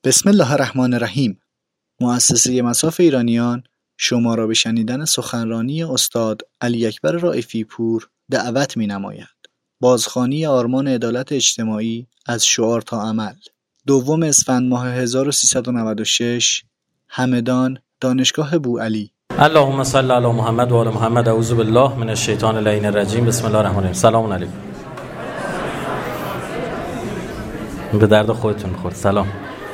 بسم الله الرحمن الرحیم. مؤسسه مصاف ایرانیان شما را به شنیدن سخنرانی استاد علی اکبر رائفی پور دعوت می‌نماید. بازخوانی آرمان عدالت اجتماعی از شعار تا عمل. 2 اسفند ماه 1396 همدان، دانشگاه بوعلی. اللهم صل علی محمد و آل محمد. اعوذ بالله من الشیطان اللعین الرجیم. بسم الله الرحمن الرحیم. سلام علیکم. به درد خودتون می‌خورد. سلام.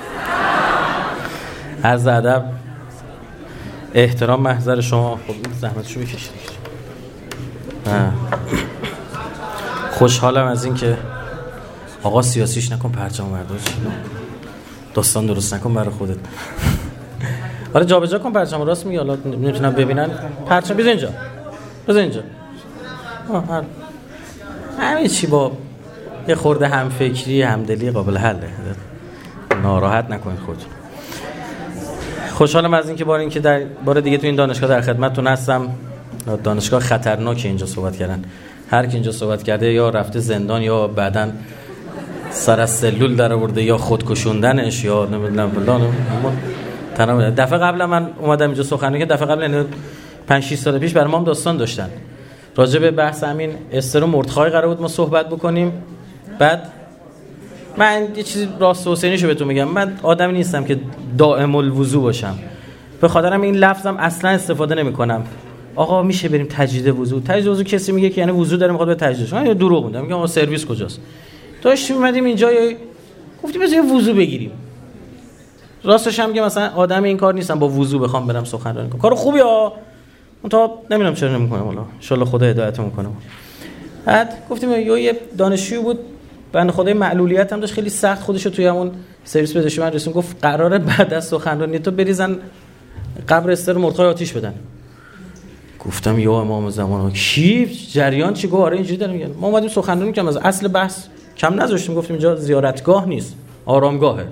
عرض ادب، احترام محضر شما. خب زحمتشو بکشید. خوشحالم از این که آقا سیاسیش نکن، پرچم بردار، داستان درست نکن برای خودت. آره جابجا کن پرچم. راست میگه، حالا نمیتونم ببینن پرچم. بذار اینجا همین چی با یه خورده همفکری همدلی قابل حله. ناراحت نکنید خودتون. خوشحالم از این که بار دیگه تو این دانشگاه در خدمتتون هستم. دانشگاه خطرناکی اینجا صحبت کردن. هر کی اینجا صحبت کرده یا رفته زندان یا بعدن سر از سلول در آورده یا خودکشوندنش یا نمیدونم فلان. دفعه قبل من اومدم اینجا سخنرانی که دفعه قبل 5-6 سال پیش برای ما هم داستان داشتن. راجع به بحث همین استر و مردخای قرار بود ما صحبت بکنیم. بعد من یه چیزی راست و حسینیشو بهتون میگم، من آدمی نیستم که دائم الوضو باشم. به خاطرم این لفظم اصلا استفاده نمیکنم. آقا میشه بریم تجدید وضو؟ تجدید وضو کسی میگه که یعنی وضو داره میخواد به تجدیدش. من دروغ میگم. میگم آقا سرویس کجاست؟ داشتیم اومدیم اینجا گفتیم بذار وضو بگیریم. راستش هم که مثلا آدم این کار نیستم با وضو بخوام برم سخنرانی کنم. کار خوبیه اون تا نمیدونم چرا نمیکنم. والا ان شاء الله خدا هدایتمون کنه. بعد گفتیم یه دانشجویی بود بنده خدای معلولیت هم داشت، خیلی سخت خودشو توی همون سرویس پزشکی من رسون. گفت قراره بعد از سخنرانی تو بریزن قبر استر مردخای آتیش بدن. گفتم یا امام زمان کی جریان چی؟ گفت آره اینجوری داره میگن. ما اومدیم سخنرانی کردیم، از اصل بحث کم نذاشتیم. گفتیم اینجا زیارتگاه نیست، آرامگاهه.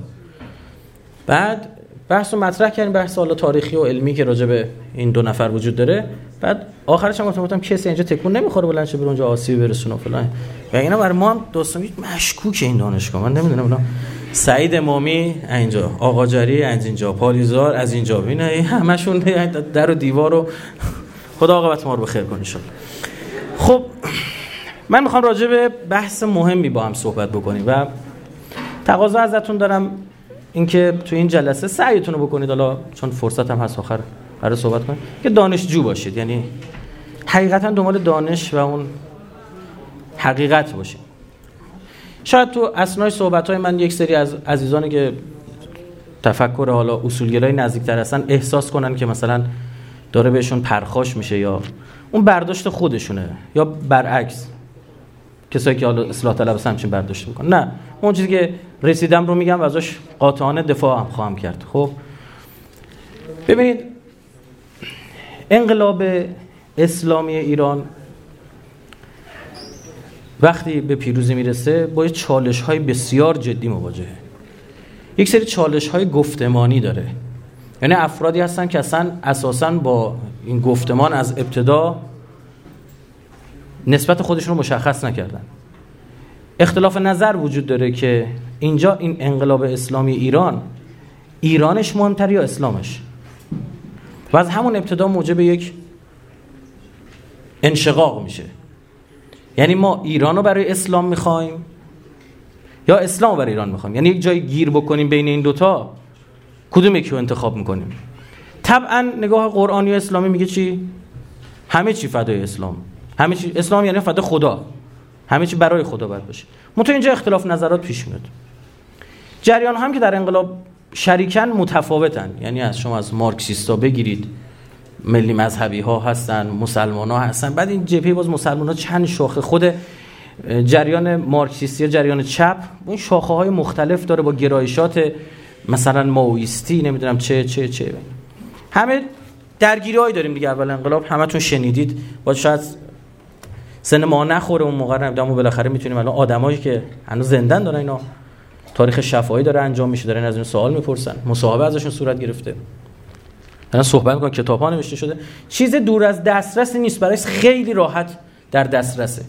بعد بحث رو مطرح کردیم، بحث حالا تاریخی و علمی که راجع به این 2 نفر وجود داره. بعد آخرش هم گفتم کسی اینجا تکون نمیخوره بلند شه بره اونجا آسیب برسونه فلان. و اینا برای ما هم داستانی مشکوکه این دانشگاه. من نمیدونم سعید امامی اینجا، آقا جری از اینجا، پالیزار از اینجا، اینا همشون در و دیوار رو خدا عاقبت ما رو بخیر کنه ان شاء الله. خب من میخوام راجع به بحث مهمی با هم صحبت بکنیم و تقاضا ازتون دارم اینکه تو این جلسه سعیتون رو بکنید، حالا چون فرصت هم هست آخر برای صحبت کنیم، که دانشجو باشید. یعنی حقیقتا دنبال دانش و اون حقیقت باشید. شاید تو اثنای صحبت‌های من یک سری از عزیزانی که تفکر حالا اصولگرایی نزدیک‌تر هستن احساس کنن که مثلا داره بهشون پرخاش میشه یا اون برداشت خودشونه، یا برعکس کسایی که حالا اصلاح طلب هستن همچین برداشت میکنن. نه، اون چیزی که رسیدم رو میگم و ازش قاطعانه دفاع هم خواهم کرد. خب ببینید، انقلاب اسلامی ایران وقتی به پیروزی میرسه با چالش‌های بسیار جدی مواجهه. یک سری چالش‌های گفتمانی داره. یعنی افرادی هستن که اصلا اساساً با این گفتمان از ابتدا نسبت خودشون رو مشخص نکردن. اختلاف نظر وجود داره که اینجا این انقلاب اسلامی ایرانش مهمتر یا اسلامش، و از همون ابتدا موجب یک انشقاق میشه. یعنی ما ایران رو برای اسلام میخوایم یا اسلام رو برای ایران میخوایم. یعنی یک جای گیر بکنیم بین این دوتا، کدوم یکی رو انتخاب میکنیم؟ طبعا نگاه قرآنی و اسلامی میگه چی؟ همه چی فدای اسلام. همه چی اسلام یعنی فدای خدا، همه چی برای خدا باید باشه. منتها اینجا اختلاف نظرات پیش میاد. جریان هم که در انقلاب شریکن متفاوتن. یعنی از شما از مارکسیستا بگیرید، ملی مذهبی ها هستن، مسلمان ها هستن. بعد این جبهه باز مسلمان ها چند شاخه، خود جریان مارکسیستی یا جریان چپ اون شاخه های مختلف داره با گرایشات مثلا مائویستی، نمیدونم چه همه درگیری‌هایی داریم دیگه. اول انقلاب همتون شنیدید، با شاید سن ما نخوره اون موقع، نمیدونم بالاخره میتونیم الان آدمایی که هنوز زندن دارن، اینا تاریخ شفاهی داره انجام میشه، دارن از این سوال میپرسن، مصاحبه ازشون صورت گرفته، دارن صحبت میکنن، کتاب‌ها نوشته شده. چیز دور از دسترس نیست، برایش خیلی راحت در دسترسه.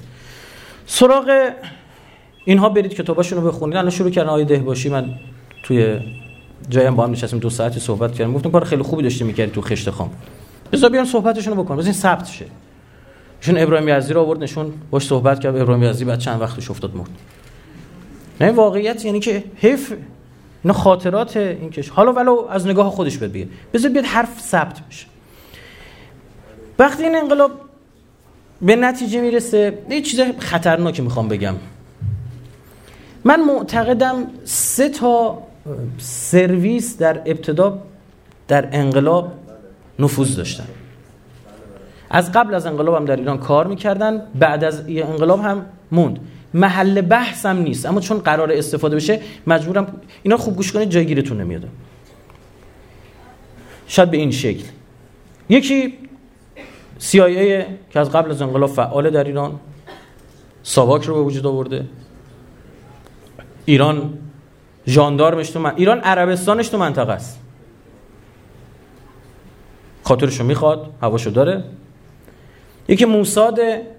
سراغ اینها برید، کتاباشون رو بخونید. الان شروع کردن آیه دهباشی، من توی جایی هم با هم نشستیم 2 ساعتی صحبت کردیم، گفتم کار خیلی خوبی داشتی می‌کردی تو خشت خام، بذار بیان صحبتشون رو بکن، بذار این ثبت شه. ایشون ابراهیم یزدی رو آورد نشون، باش صحبت کرد. ابراهیم یزدی بعد چند وقتش افتاد مرد. نه واقعیت یعنی که حیف اینا خاطرات این کش، حالا ولو از نگاه خودش بگه، بذار بیاد حرف ثبت بشه. وقتی این انقلاب به نتیجه میرسه، یه چیز خطرناکی میخوام بگم. من معتقدم 3 تا سرویس در ابتدا در انقلاب نفوذ داشتن. از قبل از انقلاب هم در ایران کار میکردن، بعد از انقلاب هم موند. محل بحث هم نیست، اما چون قرار استفاده بشه مجبورم اینا خوب گوش کنید، جایگیرتون نمیاد. شاید به این شکل. یکی CIA که از قبل از انقلاب فعال در ایران، ساواک رو به وجود آورده. ایران ژاندارمش تو ایران عربستانش تو منطقه است، خاطرشو میخواد، هواشو داره. یکی موساد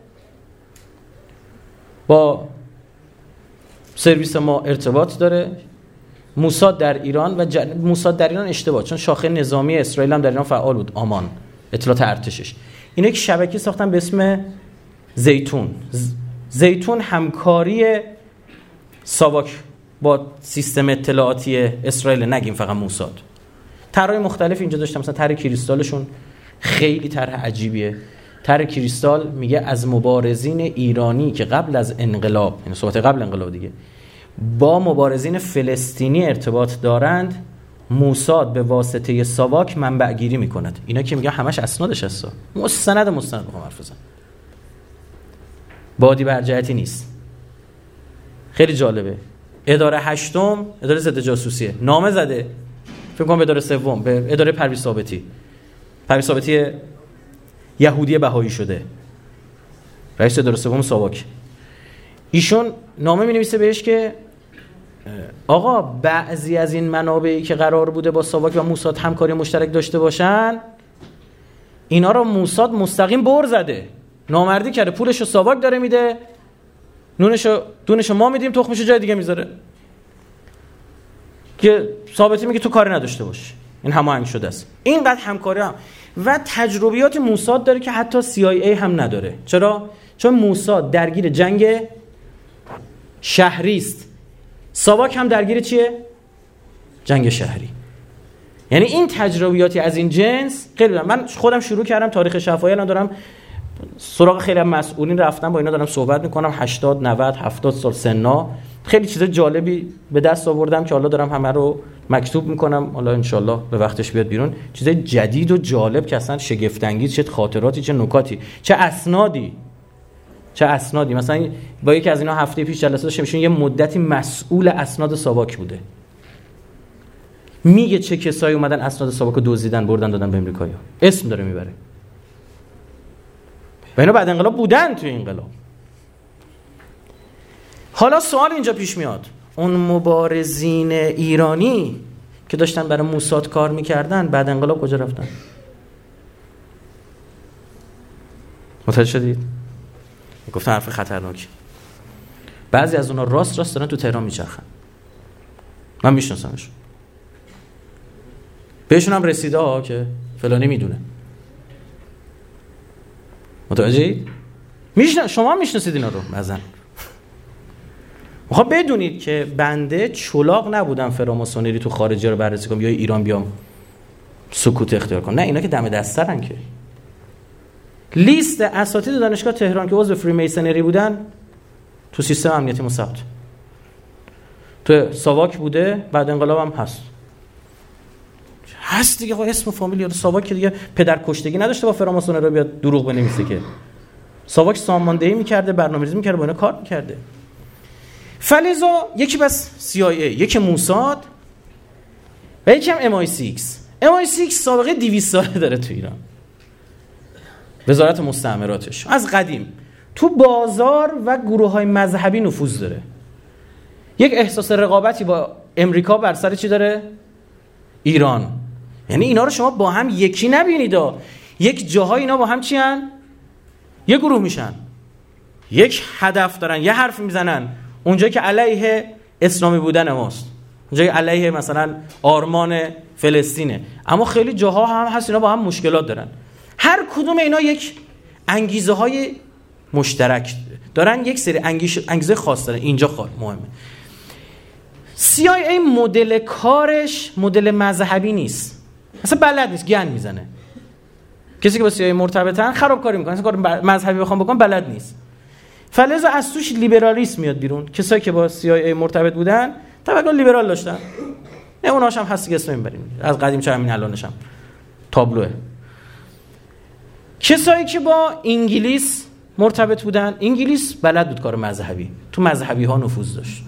با سرویس ما ارتباط داره. موساد در ایران و موساد در ایران اشتباه، چون شاخه نظامی اسرائیل هم در ایران فعال بود، آمان اطلاعات ارتشش. اینا یک شبکه ساختن به اسم زیتون. زیتون همکاری ساواک با سیستم اطلاعاتی اسرائیل، نگیم فقط موساد. طرحهای مختلف اینجا داشتم، مثلا طرح کریستالشون خیلی طرح عجیبیه. طرح کریستال میگه از مبارزین ایرانی که قبل از انقلاب، یعنی صحبت قبل انقلاب دیگه، با مبارزین فلسطینی ارتباط دارند، موساد به واسطه ساواک منبع گیری میکند. اینا که میگه همش اسنادش هست، مستند بخوام حرف بزنم، بادی برجعتی نیست. خیلی جالبه. اداره 8م اداره ضد جاسوسیه، نامه زده فکر کنم به اداره 3 به اداره پرویز ثابتی یهودی بهایی شده، رئیس اداره 3 ساواک. ایشون نامه می‌نویسه بهش که آقا بعضی از این منابعی که قرار بوده با ساواک و موساد همکاری مشترک داشته باشن، اینا رو موساد مستقیم بر زده، نامردی کرده، پولشو ساواک داره میده، دونشو ما میدیم، تخمشو جای دیگه میذاره، که ثابتی میگه تو کاری نداشته باش. این هماهنگ شده است. اینقدر همکاری هم و تجربیات موساد داره که حتی CIA هم نداره. چرا؟ چون موساد درگیر جنگ شهری است، ساواک هم درگیر چیه؟ جنگ شهری. یعنی این تجربیاتی از این جنس خیلی دارم. من خودم شروع کردم تاریخ شفاهی، الان دارم سراغ خیلی از مسئولین رفتم، با اینا دارم صحبت میکنم، 80 90 70 سال سنا. خیلی چیز جالبی به دست آوردم که حالا دارم همه رو مکتوب میکنم، حالا انشالله به وقتش بیاد بیرون. چیزای جدید و جالب که اصلا شگفت انگیز، چه خاطراتی، چه نکاتی، چه اسنادی. مثلا با یکی از اینا هفته پیش جلسه داشتیم، ایشون یه مدتی مسئول اسناد ساواک بوده، میگه چه کسایی اومدن اسناد ساواک رو دزدیدن بردن دادن به امریکایی‌ها، اسم داره میبره. و اینا بعد انقلاب بودن توی انقلاب. حالا سوال اینجا پیش میاد، اون مبارزین ایرانی که داشتن برای موساد کار میکردن بعد انقلاب کجا رفتن؟ متوجه شدید؟ گفتم حرف خطرناکی. بعضی از اونا راست دارن تو تهران میچرخن، من میشناسمش، بهشون هم رسیده ها که فلانی میدونه. متوجهید؟ شما میشناسید اینا رو. مثلا میخوام بدونید که بنده چلاق نبودم فراماسونری تو خارجی رو بررسی کنم یا ایران بیام سکوت اختیار کنم. نه، اینا که دم دسترن. که لیست اساتید دانشگاه تهران که عضو فری میسنری بودن تو سیستم امنیتی ثبت، تو ساواک بوده، بعد انقلاب هم هست دیگه. خب اسم و فامیل یاد ساواک که دیگه پدر کشتگی نداشته با فراماسونری رو بیاد دروغ بنویسه. که ساواک ساماندهی میکرده، برنامه‌ریزی میکرده، با اینا کار میکرده. فلزا یکی بس CIA، یکی موساد و یکی هم MI6. MI6 سابقه 200 ساله داره تو ایران، وزارت مستعمراتش از قدیم تو بازار و گروه‌های مذهبی نفوذ داره. یک احساس رقابتی با امریکا بر سر چی داره؟ ایران. یعنی اینا رو شما با هم یکی نبینید، یک جاهای اینا با هم چی هن؟ یک گروه میشن، یک هدف دارن، یه حرف میزنن اونجایی که علیه اسلامی بودن ماست. اونجا علیه مثلا آرمان فلسطینه، اما خیلی جاها هم هست اینا با هم مشکلات دارن. هر کدوم اینا یک انگیزه های مشترک دارن، یک سری انگیزه خاص دارن. اینجا مهمه. CIA مدل کارش مدل مذهبی نیست، اصلا بلد نیست، گن میزنه. کسی که با CIA مرتبطن خرابکاری میکنه، اصلا کار مذهبی بخوام بکنم بلد نیست. فلذا از توش لیبرالیسم میاد بیرون. کسایی که با CIA مرتبط بودن تفکر لیبرال داشتن، نمونه‌هاش هم هست که اسم میبریم از قدیم چه همین الانش هم تابلوه. کسایی که با انگلیس مرتبط بودن، انگلیس بلد بود کار مذهبی، تو مذهبی ها نفوذ داشت.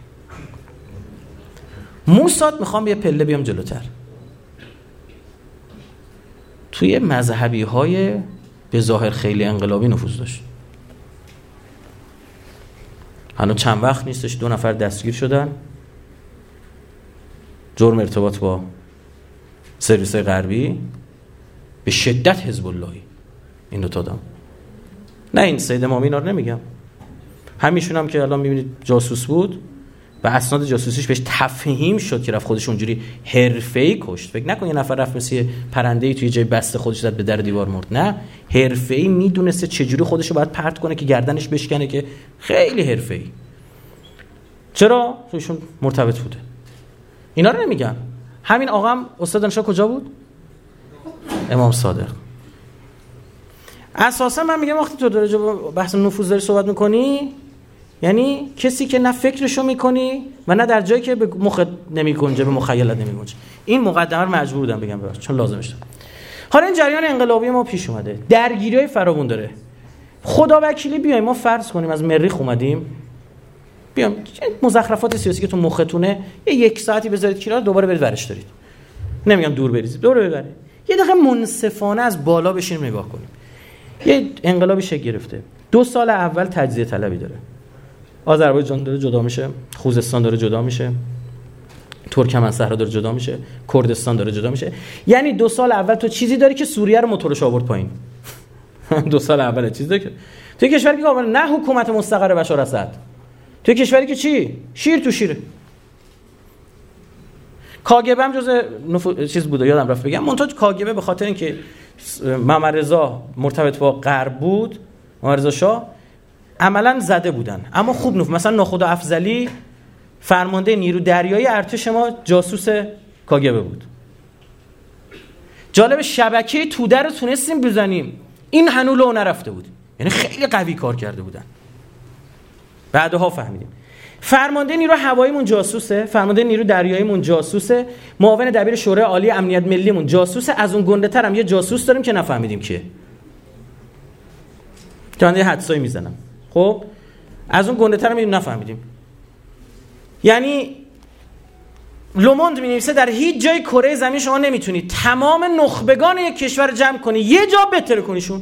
موساد میخوام یه پله بیام جلوتر، توی مذهبی های به ظاهر خیلی انقلابی نفوذ داشت. هنوز چند وقت نیستش 2 نفر دستگیر شدن، جرم ارتباط با سرویس‌های غربی، به شدت حزب اللهی. این دو تا دام، نه این سید امامی اینا رو نمیگم، همیشون هم که الان میبینید جاسوس بود و اسناد جاسوسیش بهش تفهیم شد که رفت خودش اونجوری حرفه‌ای کشت. فکر نکن یه نفر رفت مثل پرنده‌ای توی جای بسته خودش زد به در دیوار مرد، نه، حرفه‌ای میدونسته چجوری خودش رو باید پرت کنه که گردنش بشکنه، که خیلی حرفه‌ای. چرا؟ چون مرتبط بوده. اینا رو نمیگم. همین آقا هم استاد دانشگاه کجا بود؟ امام صادق. اساسا من میگم وقتی تو درجه بحث نفوذ داری صحبت میکنی، یعنی کسی که نه فکرشو میکنی و نه در جایی که به مخت نمیگنجه، به مخیلت نمیگنجه. این مقدمه رو مجبور بودم بگم ببخشید چون لازمش داشت. حالا این جریان انقلابی ما پیش اومده، درگیری‌های فراوون داره. خدا وکیلی بیایم ما فرض کنیم از مریخ اومدیم، بیام مزخرفات سیاسی که تو مختونه یک ساعتی بذارید کنار، دوباره برید ورش دارید. نمیگم دور بریزید، دور ببرید. یه دقیقه منصفانه از بالا بشین نگاه کنیم. یه انقلابی شکل گرفته. 2 سال اول تجزیه طلبی داره. آذربایجان داره جدا میشه، خوزستان داره جدا میشه، ترکمن صحرا داره جدا میشه، کردستان داره جدا میشه. یعنی 2 سال اول تو چیزی داری که سوریه رو موتورش آورد پایین. 2 سال اول چیزی داری که توی کشوری که نه حکومت مستقر بشار اسد، توی کشوری که چی؟ شیر تو شیره. کاگبه هم جزء چیز بوده، یادم رفت بگم. منتها کاگبه به خاطر اینکه محمد رضا مرتبط با غرب بود، محمد رضا شاه، عملاً زده بودن، اما خوب نفوذ. مثلا ناخدا افضلی فرمانده نیرو دریایی ارتش ما جاسوس کاگبه بود. جالب، شبکه توده رو تونستیم بزنیم، این هنوز لو نرفته بود، یعنی خیلی قوی کار کرده بودن. بعدها فهمیدیم فرمانده نیرو هواییمون جاسوسه، فرمانده نیرو دریاییمون جاسوسه، معاون دبیر شورای عالی امنیت ملیمون جاسوسه. از اون گنده تر هم یه جاسوس داریم که نفهمیدیم کیه، که من یه حدسایی میزنم. خب از اون گنده تر هم نفهمیدیم. یعنی لوموند می‌نویسه در هیچ جای کره زمین شما نمیتونید تمام نخبگان یک کشور جمع کنی یه جا بهتر کنیشون.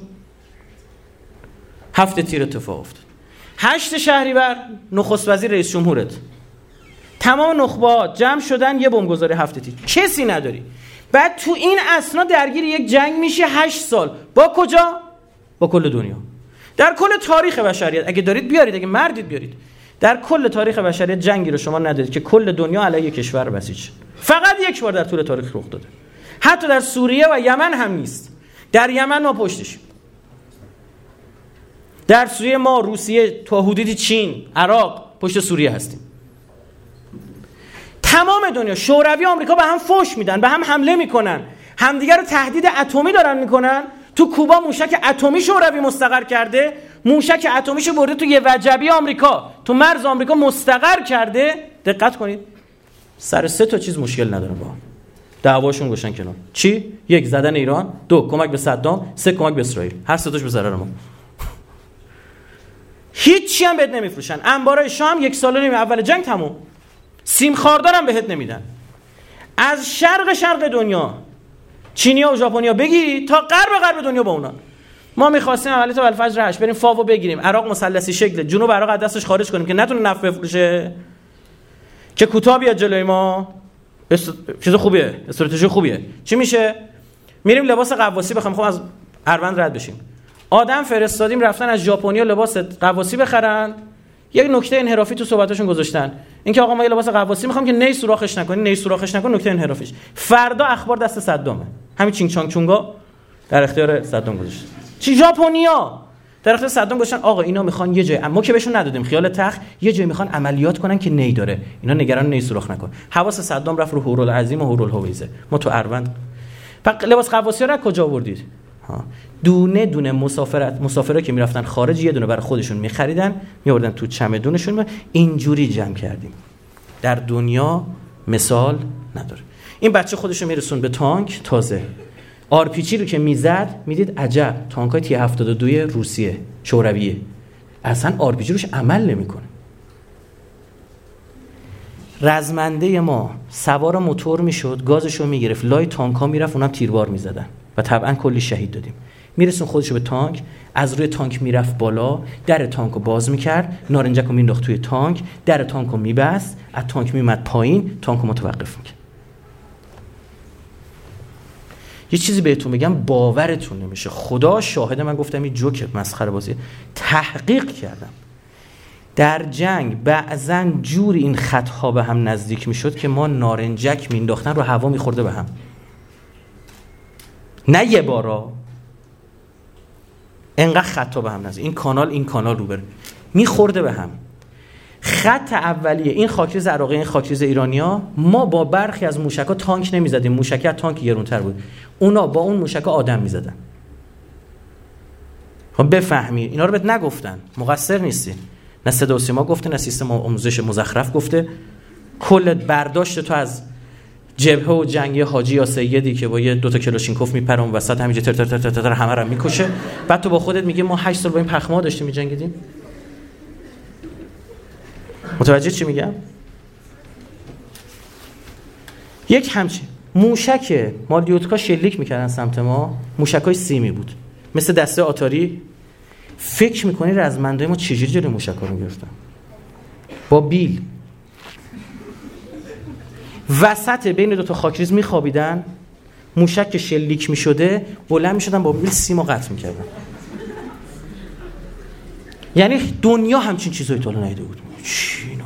7 تیر اتفاق افتاد. 8 شهریور نخست وزیر رئیس جمهورت، تمام نخبه‌ها جمع شدن یه بمبگذاری 7 تیر، کسی نداری. بعد تو این اسنا درگیر یک جنگ میشه 8 سال. با کجا؟ با کل دنیا. در کل تاریخ بشریت اگه دارید بیارید، اگه مردید بیارید. در کل تاریخ بشریت جنگی رو شما ندارید که کل دنیا علیه کشور بسیج. فقط یک بار در طول تاریخ رخ داده. حتی در سوریه و یمن هم نیست. در یمن ما پشتشیم. در سوریه ما، روسیه، تا حدودی چین، عراق پشت سوریه هستیم. تمام دنیا، شوروی، آمریکا به هم فوش میدن، به هم حمله میکنن، همدیگر رو تهدید اتمی دارن میکنن. تو کوبا موشک اتمی شوروی مستقر کرده، موشک اتمیشو برده تو یه وجبی آمریکا، تو مرز آمریکا مستقر کرده. دقت کنید، سر 3 تا چیز مشکل ندارن با هم، دعواشون گوشن کنار. چی؟ 1 زدن ایران، 2 کمک به صدام، 3 کمک به اسرائیل. هر 3 تاش به ضرر ما. هیچی هم بهت نمیفروشن. انبارای شام 1 سال و نیم اول جنگ تموم. سیم خاردار هم بهت نمیدن. از شرق دنیا، چینیا و ژاپنیا بگیری تا غرب دنیا با اونا. ما می‌خواستیم عملیات الفجر 8 بریم فاو بگیریم، عراق مثلثی شکل، جنوب عراق از دستش خارج کنیم که نتونه نفت بفروشه، که کوتاه بیاد جلوی ما. چیز خوبیه، استراتژی خوبیه. چی میشه؟ میریم لباس قواسی بخریم، از اروند رد بشیم. آدم فرستادیم رفتن از ژاپنیا لباس قواسی بخرن. یک نکته انحرافی تو صحبتاشون گذاشتن، اینکه آقا ما یه لباس غواصی میخوام که نی سوراخش نکن، نکته انحرافش. فردا اخبار دست صدامه. همین چینگ چانگ چونگا در اختیار صدام گذاشت. چی ژاپنیا در اختیار صدام گذاشتن آقا اینا میخوان یه جای، ما که بهشون ندادیم خیال تخ، یه جای میخوان عملیات کنن که نی داره، اینا نگران نی سوراخ نکن. حواس صدام رفت رو هورالعظیم و هورالهویزه. ما تو اروند لباس غواصی رو کجا آوردید؟ دونه دونه مسافرا که میرفتن خارج یه دونه برای خودشون میخریدن میوردن تو چمدونشون. اینجوری جمع کردیم. در دنیا مثال نداره. این بچه خودشو میرسون به تانک. تازه آرپیچی رو که میزد میدید عجب تانکای تی 72 روسیه شورویه اصلا آرپیچی روش عمل نمیکنه. رزمنده ما سوار موتور میشد، گازشو میگرفت، لای تانکا میرفت، اونم تیربار میزدن و طبعا کلی شهید دادیم. میرسون خودشو به تانک، از روی تانک میرفت بالا، در تانکو باز میکرد، نارنجکو مینداخت توی تانک، در تانکو میبست، از تانک میومد پایین، تانکو متوقف میکرد. یه چیزی بهتون بگم باورتون نمیشه، خدا شاهد، من گفتم این جوک مسخره بازی، تحقیق کردم. در جنگ بعضن جوری این خطها به هم نزدیک میشد که ما نارنجک مینداختن رو هوا میخورده به هم، نه یه بارا، انقدر خطا به هم نزدیک، این کانال رو بره میخورده به هم. خط اولیه این خاکریز عراقی، این خاکریز ایرانیا، ما با برخی از موشکا تانک نمیزدیم، موشک از تانک گرونتر بود، اونا با اون موشکا آدم میزدن. خب بفهمی اینا رو بهت نگفتن، مقصر نیستی، نه صدا و سیما گفته، نه سیستم آموزش مزخرف گفته. کل برداشت تو از جبهه و جنگی حاجی یا سیدی که با یه 2 تا کلاشینکوف میپره اون وسط همینجا تر تر تر تر همه رو میکشه، بعد تو با خودت میگی ما 8 سال با این پخم‌ها داشتیم میجنگیدیم. متوجه چی میگم؟ یک همچین موشک مالیوتکا شلیک میکردن سمت ما، موشکای سیمی بود مثل دسته آتاری. فکر میکنی رزمنده ما چجوری جلوی موشکا رو گرفتن؟ با بیل وسط بین 2 تا خاکریز میخوابیدن، موشک که شلیک میشده بلند میشدن با بیل سیمو قطع میکردن. یعنی دنیا همچین چیزایی تا حالا ندیده بود. چینا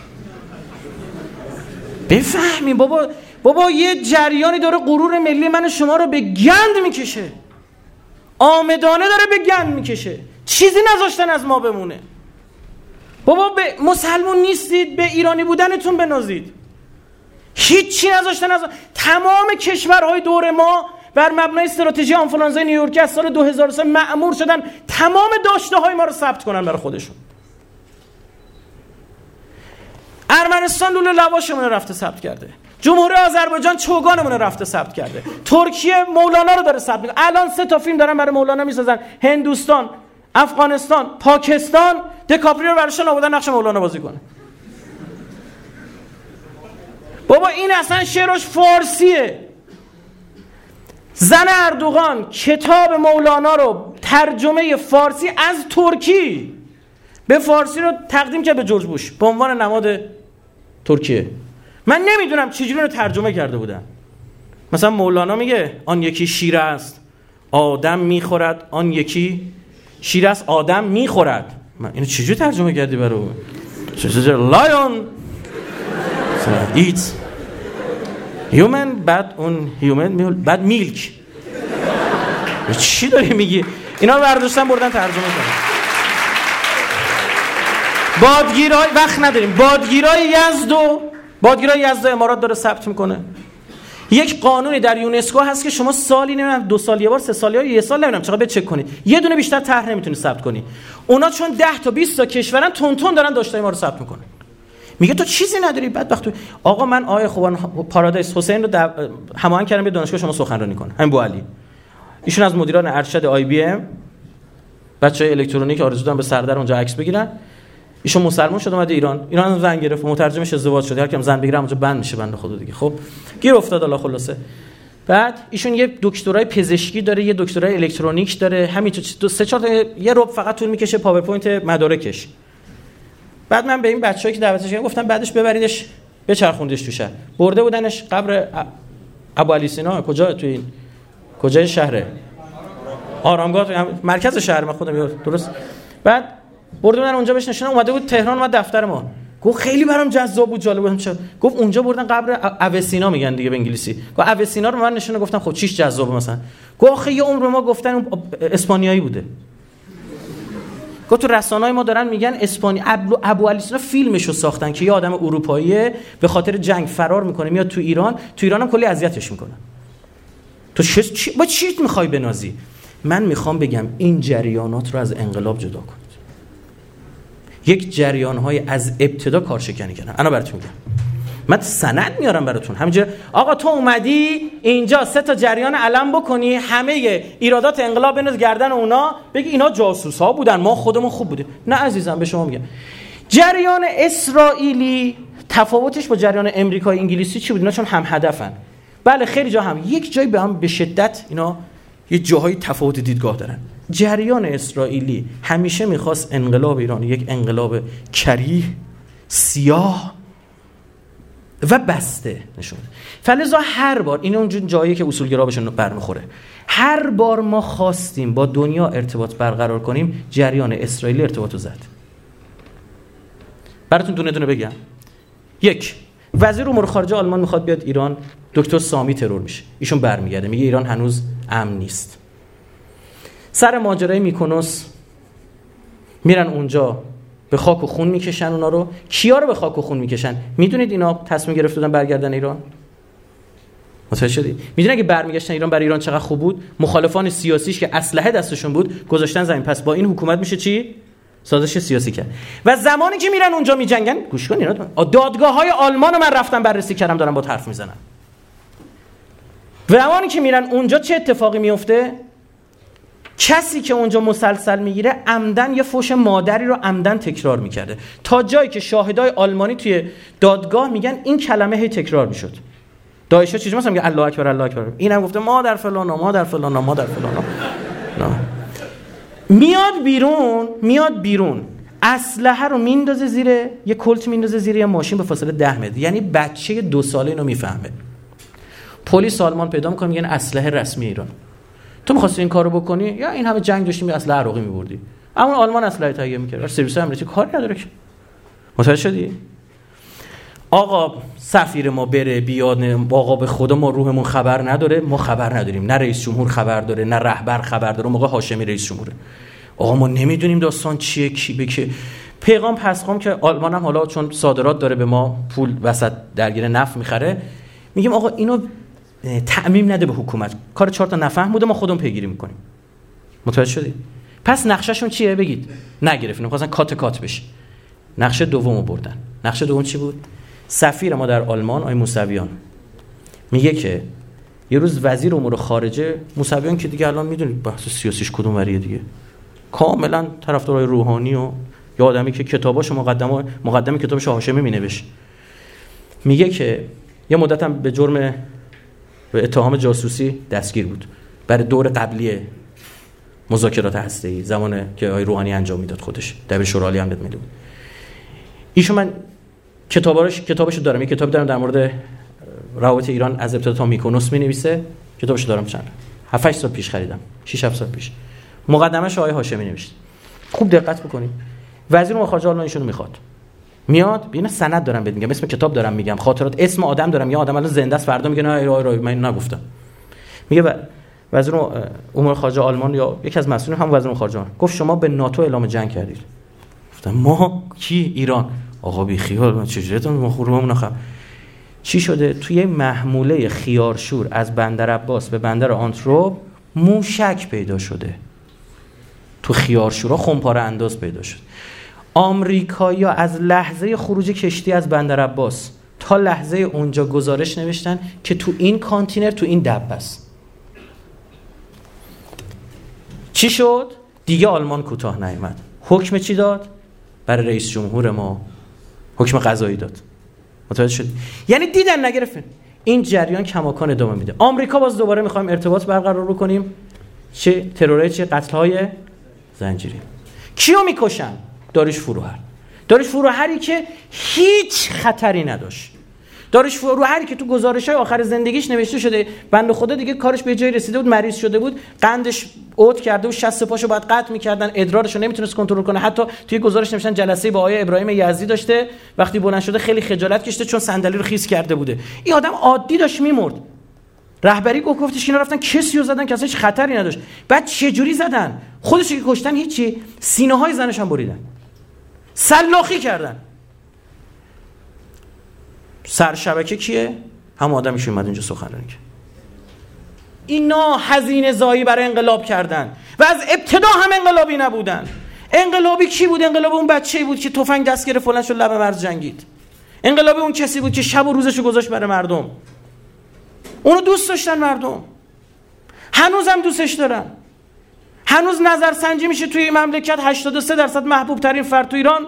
بفهمیم بابا یه جریانی داره غرور ملی من و شما رو به گند میکشه، آمدانه داره به گند میکشه، چیزی نذاشتن از ما بمونه. بابا به مسلمون نیستید، به ایرانی بودنتون بنازید، هیچی نذاشتن از تمام کشورهای دور ما بر مبنای استراتژی آنفولانزای نیویورکی از سال 2003 مأمور شدن تمام داشته های ما رو ثبت کنن برای خودشون. ارمنستان لوله لواشمون رو رفته ثبت کرده، جمهوری آذربایجان چوگانمون رو رفته ثبت کرده، ترکیه مولانا رو داره ثبت میکنه. الان 3 تا فیلم دارن برای مولانا میسازن، هندوستان، افغانستان، پاکستان، دکاپریو رو براشون آوردن نقش مولانا بازی کنه. بابا این اصلا شعرش فارسیه. زن اردوغان کتاب مولانا رو ترجمه فارسی از ترکی به فارسی رو تقدیم کرد به جورج بوش به عنوان نماد ترکیه. من نمیدونم چجوری رو ترجمه کرده بودن. مثلا مولانا میگه آن یکی شیر است آدم میخورد، آن یکی شیر است آدم میخورد. من اینو چجوری ترجمه کردی برای چجوری لایون ایت هیومن بعد اون هیومن بعد میلک. چی داری میگی؟ اینا رو برداشتن بردن ترجمه کردن. بادگیرای وقت نداریم. بادگیرای یزد امارات داره ثبت میکنه. یک قانونی در یونسکو هست که شما سالی نمیدونم 2 سال یه بار 3 سال یا یه سال نمیدونم چقدر بچک کنید، یه دونه بیشتر طرح نمیتونی ثبت کنی. اونا چون 10 تا 20 تا کشورن تون دارن داشتای ما رو ثبت میکنن. میگه تو چیزی نداری. بعد وقتی آقا من آیه خوبان پارادایس حسین رو هماهنگ کردم به دانشگاه شما سخنرانی کنه، همین بوعلی، ایشون از مدیران ارشد آی بی ام، بچهای الکترونیک آرزو دارن به سردر اونجا عکس بگیرن. ایشون مسلمان شد اومد ایران زن گرفت، مترجمش ازدواج شد، هر کیم زن بگیره اونجا بند میشه بنده خدا دیگه. خب گیر افتاد الله خلاصه. بعد ایشون یه دکترای پزشکی داره، یه دکترای الکترونیک داره، همین تو 3-4 تا یه ربع فقط طول میکشه پاورپوینت مدارکش. بعد من به این بچه‌ای که دعوتش کردم گفتم بعدش ببریدش بچرخوندش تو شهر. برده بودنش قبر ابو علی سینا. کجا تو این کجای شهره؟ آرامگاه، مرکز شهر. من خودم درست. بعد برده بودن اونجا بهش نشونم. اومده بود تهران، اومد دفتر ما. گفت خیلی برام جذاب بود، جالب بود. گفت اونجا بردن قبر اوسینا میگن دیگه به انگلیسی. گفت اوسینا رو من نشونه، گفتم خب چیش جذابه مثلا؟ گفت آخه یه عمر ما گفتن اسپانیایی بوده. گفت تو رسانه‌های ما دارن میگن ابو علی سینا فیلمشو ساختن که یه آدم اروپاییه به خاطر جنگ فرار میکنه میاد تو ایران هم کلی اذیتش میکنن. تو با چی میخوای بنازی؟ من میخوام بگم این جریانات رو از انقلاب جدا کنید. یک جریان‌های از ابتدا کارشکنی کردن. انا براتون میگم، من سند میارم براتون. همینجوری آقا تو اومدی اینجا 3 تا جریان علم بکنی، همه ایرادات انقلاب بنداز گردن اونا، بگی اینا جاسوس‌ها بودن، ما خودمون خوب بودیم. نه عزیزم، به شما میگم جریان اسرائیلی تفاوتش با جریان امریکایی انگلیسی چی بود؟ اینا چون هم هدفن. بله خیلی جا هم یک جایی به هم به شدت اینا یه جاهای تفاوت دیدگاه دارن. جریان اسرائیلی همیشه میخواست انقلاب ایران یک انقلاب کریه، سیاه و بسته نشون بده. فلذا هر بار این اون جایی که اصولگرا بهشون برمیخوره، هر بار ما خواستیم با دنیا ارتباط برقرار کنیم، جریان اسرائیلی ارتباطو زد. براتون دونه دونه بگم. 1. وزیر امور خارجه آلمان میخواد بیاد ایران، دکتر سامی ترور میشه، ایشون برمیگرده میگه ایران هنوز امن نیست. سر ماجرای میکنوس میرن اونجا به خاک و خون میکشن اونا رو. کیا رو به خاک و خون میکشن؟ میدونید اینا تصمیم گرفته بودن برگردن ایران؟ متوجه شدید؟ میدونید اگه برمیگشتن ایران برای ایران چقدر خوب بود؟ مخالفان سیاسیش که اسلحه دستشون بود گذاشتن زمین. پس با این حکومت میشه چی؟ سازش سیاسی کرد. و زمانی که میرن اونجا میجنگن، گوش کن اینا، دادگاه‌های آلمان رو من رفتم بررسی کردم، دارم با حرف میزنم. زمانی که میرن اونجا چه اتفاقی میفته؟ کسی که اونجا مسلسل میگیره عمدن یه فوش مادری رو عمدن تکرار میکرده، تا جایی که شاهدای آلمانی توی دادگاه میگن این کلمه هی تکرار میشد. داعشا چیزی مثلا میگه الله اکبر الله اکبر، اینم گفته مادر فلانا مادر فلانا مادر فلانا. نه. میاد بیرون اسلحه رو میندازه زیر یه کلت، میندازه زیر یه ماشین به فاصله 10 متر. یعنی بچه 2 ساله اینو میفهمه. پلیس آلمان پیدا میکنه میگن اسلحه رسمی ایران. تو می‌خواستی این کارو بکنی یا این همه جنگ داشتیم اسلحه عراقی می‌بردی؟ اما آلمان اسلحه تهیه می‌کرد، سرویس امنیتی کاری نداره که. متوجه شدی؟ آقا سفیر ما بره بیاد، آقا به خدا ما روحمون خبر نداره، ما خبر نداریم، نه رئیس جمهور خبر داره نه رهبر خبر داره. موقع هاشمی رئیس جمهوره، آقا ما نمیدونیم داستان چیه، کی به کی. پیغام پسخام که آلمان هم حالا چون صادرات داره به ما پول وسط درگیر نفت می‌خره، میگیم آقا اینو تعمیم نده به حکومت، کار 4 تا نفهم بوده، ما خودمون پیگیری میکنیم. متوجه شدی؟ پس نقشهشون چیه بگید؟ نگرفتن، می‌خواستن کات بشه. نقشه دومو بردن. نقشه دوم چی بود؟ سفیر ما در آلمان آقای موسویان میگه که یه روز وزیر امور خارجه موسویان که دیگه الان میدونید بحث سیاسیش کدوم وریه دیگه، کاملا طرفدارای روحانی و یا آدمی که کتاباشو مقدمه کتابش هاشمی مینوشت، میگه که یه مدت هم به جرم به اتهام جاسوسی دستگیر بود برای دور قبلی مذاکرات هسته‌ای، زمانی که آقای روحانی انجام میداد خودش دبیر شورای عالی امنیت ملی بود. ایشون من کتابشو دارم، یه کتاب دارم در مورد روابط ایران از ابتدا تا میکنوس مینویسه، کتابشو دارم، چند 7-8 سال پیش خریدم، 6-7 سال پیش. مقدمه‌اش آقای هاشمی نوشت. خوب دقت بکنید. وزیر امور خارجه آلمان ایشونو میخواد. میاد ببین سند دارم بهت میگم، اسم کتاب دارم میگم، خاطرات اسم آدم دارم، یا آدم الان زنده است فردا میگه نه من نگفتم. میگه وزیر امور خارجه آلمان یا یکی از مسئولین هم وزیر امور خارجه گفت شما به ناتو اعلام جنگ کردید. گفتم ما کی؟ ایران. آقا بی خیال، من چجوریتون ما خورمون نخ. چی شده؟ توی محموله خیارشور از بندر عباس به بندر آنتروپ موشک پیدا شده. تو خیارشورا خمپاره انداز پیدا شد. آمریکایی‌ها از لحظه خروج کشتی از بندر عباس تا لحظه اونجا گزارش نوشتن که تو این کانتینر تو این دبه است. چی شد؟ دیگه آلمان کوتاه نیامد. حکم چی داد؟ برای رئیس جمهور ما حکم قضایی داد. متوجه شد؟ یعنی دیدن نگرفتن. این جریان کماکان ادامه میده. آمریکا باز دوباره می‌خوایم ارتباط برقرار بکنیم. چه تروریسم، چه قتل‌های زنجیری. کیو داریوش فروهر که هیچ خطری نداشت. داریوش فروهری که تو گزارش‌های آخر زندگیش نوشته شده بنده خدا دیگه کارش به جای رسیده بود، مریض شده بود، قندش عود کرده و 60 پاشو باید قطع می‌کردن، ادرارشو نمیتونست کنترل کنه. حتی توی گزارش نوشتن جلسه با آقای ابراهیم یزدی داشته، وقتی بلند شده خیلی خجالت کشیده چون صندلی رو خیس کرده بوده. این آدم عادی داشت میمرد. رهبری گفتش اینا رفتن کسی رو زدن که اصلا هیچ خطری نداشت. بعد چه جوری زدن؟ خودش که کشتن هیچی، سینه‌های زنش هم بریدن. سلاخی کردن. سر شبکه کیه؟ هم آدمیش اومد اینجا سخنرانی کرد. اینا هزینه زایی برای انقلاب کردن و از ابتدا هم انقلابی نبودن. انقلابی کی بود؟ انقلابی اون بچه‌ای بود که تفنگ دست گرفت فلان شد لب مرز جنگید. انقلابی اون کسی بود که شب و روزشو گذاشت برای مردم. اونو دوست داشتن مردم. هنوزم دوستش دارن. هنوز نظرسنجی میشه توی مملکت 83% محبوب ترین فرد تو ایران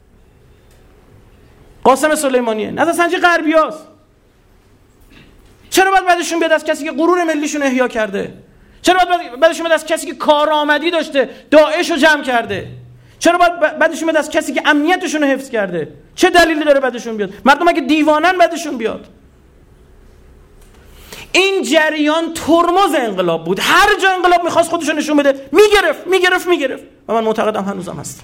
قاسم سلیمانیه. نظرسنجی غربیاست. چرا باید بعدشون بیاد از کسی که غرور ملیشون احیا کرده؟ چرا باید بعدشون بیاد از کسی که کارآمدی داشته، داعش رو جمع کرده؟ چرا باید بعدشون بیاد از کسی که امنیتشون رو حفظ کرده؟ چه دلیلی داره بعدشون بیاد؟ مردم اگه دیوانن بعدشون بیاد. این جریان ترمز انقلاب بود. هر جا انقلاب میخواست خودشو نشون بده میگرفت و من معتقدم هنوزم هست.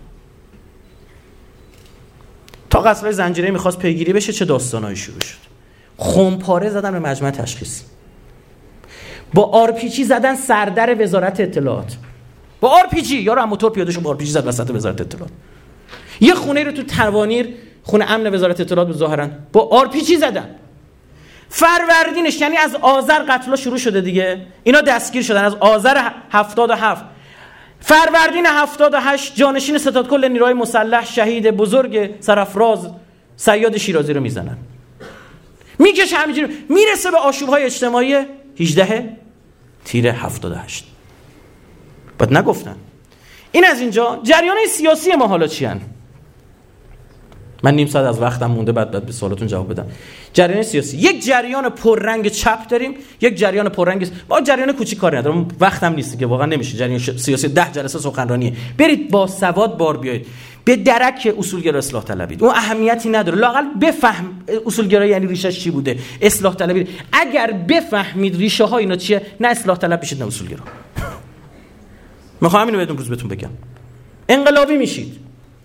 تا قتل‌های زنجیره‌ای میخواست پیگیری بشه چه داستانایی شروع شد. خمپاره زدن به مجمع تشخیص، با آرپیجی زدن سردر وزارت اطلاعات، با آرپیجی یارو هم موتور پیاده شد با آرپیجی زد وسط وزارت اطلاعات. یه خونه رو تو تنوانیر، خونه امن وزارت اطلاعات بود ظاهرا، با آرپیجی زدن. فروردینش یعنی از آذر قتل‌ها شروع شده دیگه، اینا دستگیر شدن از آذر 77. فروردین 78 جانشین ستادکل نیروهای مسلح شهید بزرگ سرافراز صیاد شیرازی رو میزنن. میکشه همینجوری میرسه به آشوب‌های اجتماعی 18 تیر 78. بعد نگفتن. این از اینجا. جریان سیاسی ما حالا چی هن؟ من نیم ساعت از وقتم مونده، بعد به سوالاتون جواب بدم. جریان سیاسی، یک جریان پررنگ چپ داریم، یک جریان پررنگ با جریان کوچیک کاری ندارم، وقتم نیست که واقعا نمیشه. جریان سیاسی 10 جلسه سخنرانیه. برید با سواد بار بیایید. به درک اصولگرا اصلاح طلبید. اون اهمیتی نداره. لااقل بفهم اصولگرا یعنی ریشش چی بوده. اصلاح طلبید. اگر بفهمید ریشه ها اینا چیه، نه اصلاح طلب بشید نه اصولگرا. میخوام اینو بهتون بگم. انقلابی میشید.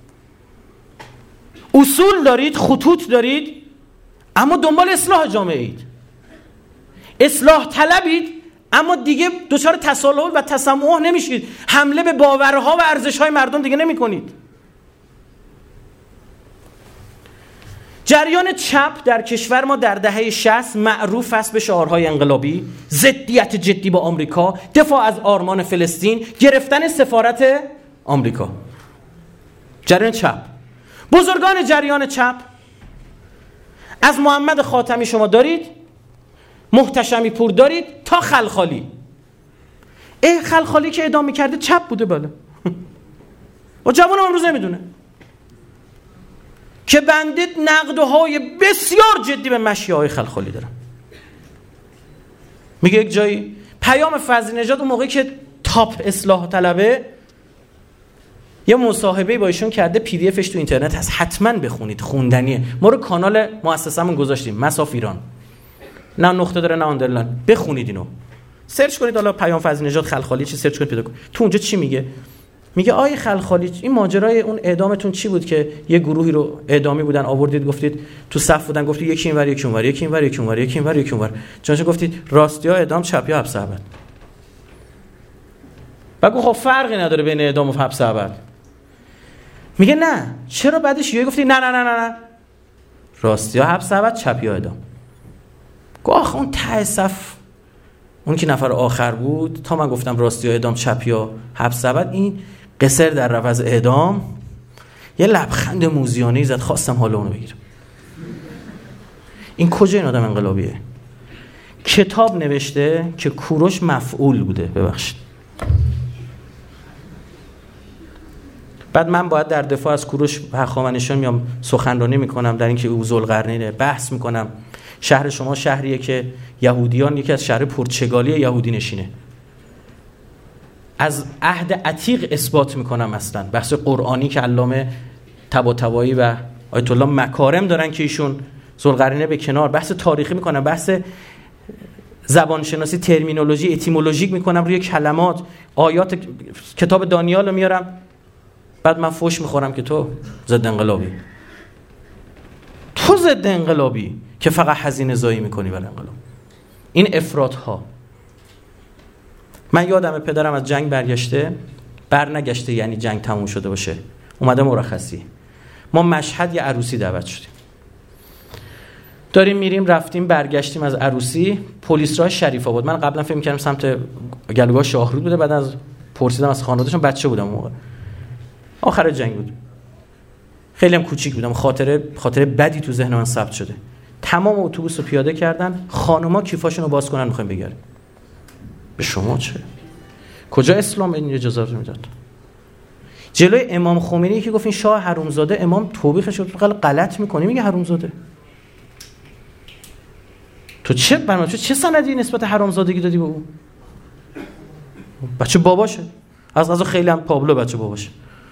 اصول دارید، خطوط دارید، اما دنبال اصلاح جامعه اید. اصلاح طلبید، اما دیگه دچار تساهل و تسامح نمیشید. حمله به باورها و ارزش‌های مردم دیگه نمی‌کنید. جریان چپ در کشور ما در دهه 60 معروف است به شعارهای انقلابی، ضدیت جدی با آمریکا، دفاع از آرمان فلسطین، گرفتن سفارت آمریکا. جریان چپ، بزرگان جریان چپ، از محمد خاتمی شما دارید، محتشمی پور دارید تا خلخالی. خلخالی که اعدام می‌کرده چپ بوده بالا. و جوان امروز نمیدونه که بنده نقدهای بسیار جدی به مشیه‌های خلخالی دارم. میگه یک جایی پیام فضل نژاد اون موقعی که تاپ اصلاح طلبه یه مصاحبه با ایشون کرده، پی دی افش تو اینترنت هست، حتما بخونید، خوندنیه. ما رو کانال مؤسسمون گذاشتیم، مساف ایران، نه نقطه داره نه آندرلاین. بخونید اینو، سرچ کنید حالا پیام فضل نژاد خلخالی چی، سرچ کنید پیدا کنید. تو اونجا چی میگه؟ میگه آی خلخالی، این ماجرای اون اعدامتون چی بود که یه گروهی رو اعدامی بودن آوردید گفتید تو صف بودن، گفتید یکی اینور یکی اونور، یکی اینور یکی اونور، یکی اینور یکی اونور، چونش گفتید راستیا اعدام، چپیا حبس ابد. بگو خب فرقی نداره بین اعدام و حبس ابد. میگه نه، چرا بعدش یه گفتی نه نه نه نه راستیا حبس ابد، چپیا اعدام. گفت آخه اون ته صف اون که نفر آخر بود، تا من گفتم راستیا اعدام چپیا حبس ابد، این قصر در رفت از اعدام یه لبخند موزیانه‌ای زد، خواستم حالا اونو بگیرم. این کجا این آدم انقلابیه؟ کتاب نوشته که کوروش مفعول بوده، ببخشید. بعد من باید در دفاع از کوروش هخامنشیان میام سخنرانی میکنم در اینکه او ذوالقرنینه، بحث میکنم. شهر شما شهریه که یهودیان یکی از شهر پرتغالی یهودی نشینه. از عهد عتیق اثبات میکنم اصلا. بحث قرآنی که علامه طباطبایی و آیت الله مکارم دارن که ایشون ذوالقرنین به کنار، بحث تاریخی میکنم، بحث زبانشناسی ترمینولوژی اتیمولوژیک میکنم روی کلمات، آیات کتاب دانیال رو میارم، بعد من فوش میخورم که تو ضد انقلابی، تو ضد انقلابی که فقط هزینه زایی میکنی برای انقلاب. این افراط ها. من یادمه پدرم از جنگ برنگشته، یعنی جنگ تموم شده باشه، اومده مرخصی، ما مشهد یه عروسی دعوت شدیم، داریم میریم، رفتیم برگشتیم از عروسی، پلیس راه شریف آباد. من قبلا فکر می‌کردم سمت گلوگاه شاهرود بوده، بعد از پرسیدم از خانواده‌شون، بچه بودم اون موقع، آخر جنگ بود، خیلی هم کوچیک بودم، خاطره بدی تو ذهن من ثبت شده. تمام اتوبوس رو پیاده کردن، خانوما کیفاشون رو باز کنن می‌خوایم بگیریم. به شما چه؟ کجا اسلام این اجازه رو میداد؟ جلوی امام خمینی که گفت این شاه حرومزاده، امام توبیخش رو غلط می‌کنی، میگه حرومزاده. تو چه سندی نسبت حرامزادگی دادی به اون؟ بچه باباشه، از غذا خیلی هم پابلو بچه باباشه.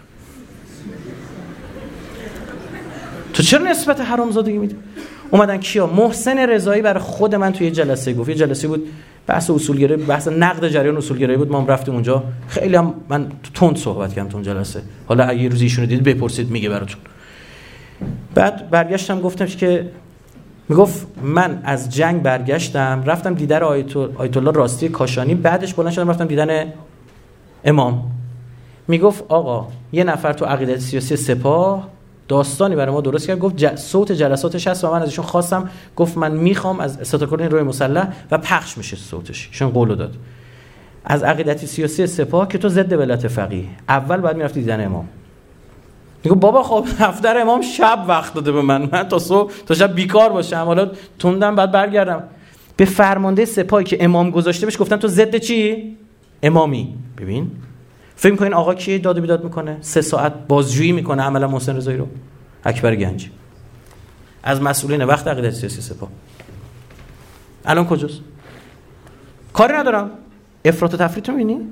تو چرا نسبت حرامزادگی میدی؟ اومدن کیا؟ محسن رضایی برای خود من توی جلسه گفت، یه جلسه بود بحث اصولگرایی، بحث نقد جریان اصولگرایی بود، ما رفتیم اونجا، خیلی هم من تند صحبت کردم تو اون جلسه، حالا اگه یه روزی ایشونو دیدید بپرسید میگه براتون. بعد برگشتم گفتم که میگفت من از جنگ برگشتم، رفتم دیدن آیت الله راستی کاشانی، بعدش بلند شدم رفتم دیدن امام. میگفت آقا یه نفر تو عقیدت سیاسی سپاه داستانی برای ما درست کرد، گفت صوت جلساتش هست و من ازشون خواستم، گفت من میخوام از استاتوکور روی مسلح و پخش میشه صوتش، ایشون قولو داد از عقیدت سیاسی سپاه که تو ضد ولایت فقیه، اول بعد میرفتی دیدن امام. میگه بابا خب دفتر امام شب وقت داده به من تا صبح تا شب بیکار باشم، حالا توندم بعد برگردم. به فرمانده سپاهی که امام گذاشته بهش گفتن تو ضد چی؟ امامی. ببین فکر می‌کنین آقا کی داد و بیداد میکنه؟ 3 ساعت بازجویی میکنه عملا محسن رضایی رو، اکبر گنجی، از مسئولین وقت عقیدت سیاسی سپاه. الان کجاست؟ کاری ندارم. افراط و تفریط رو می‌بینی؟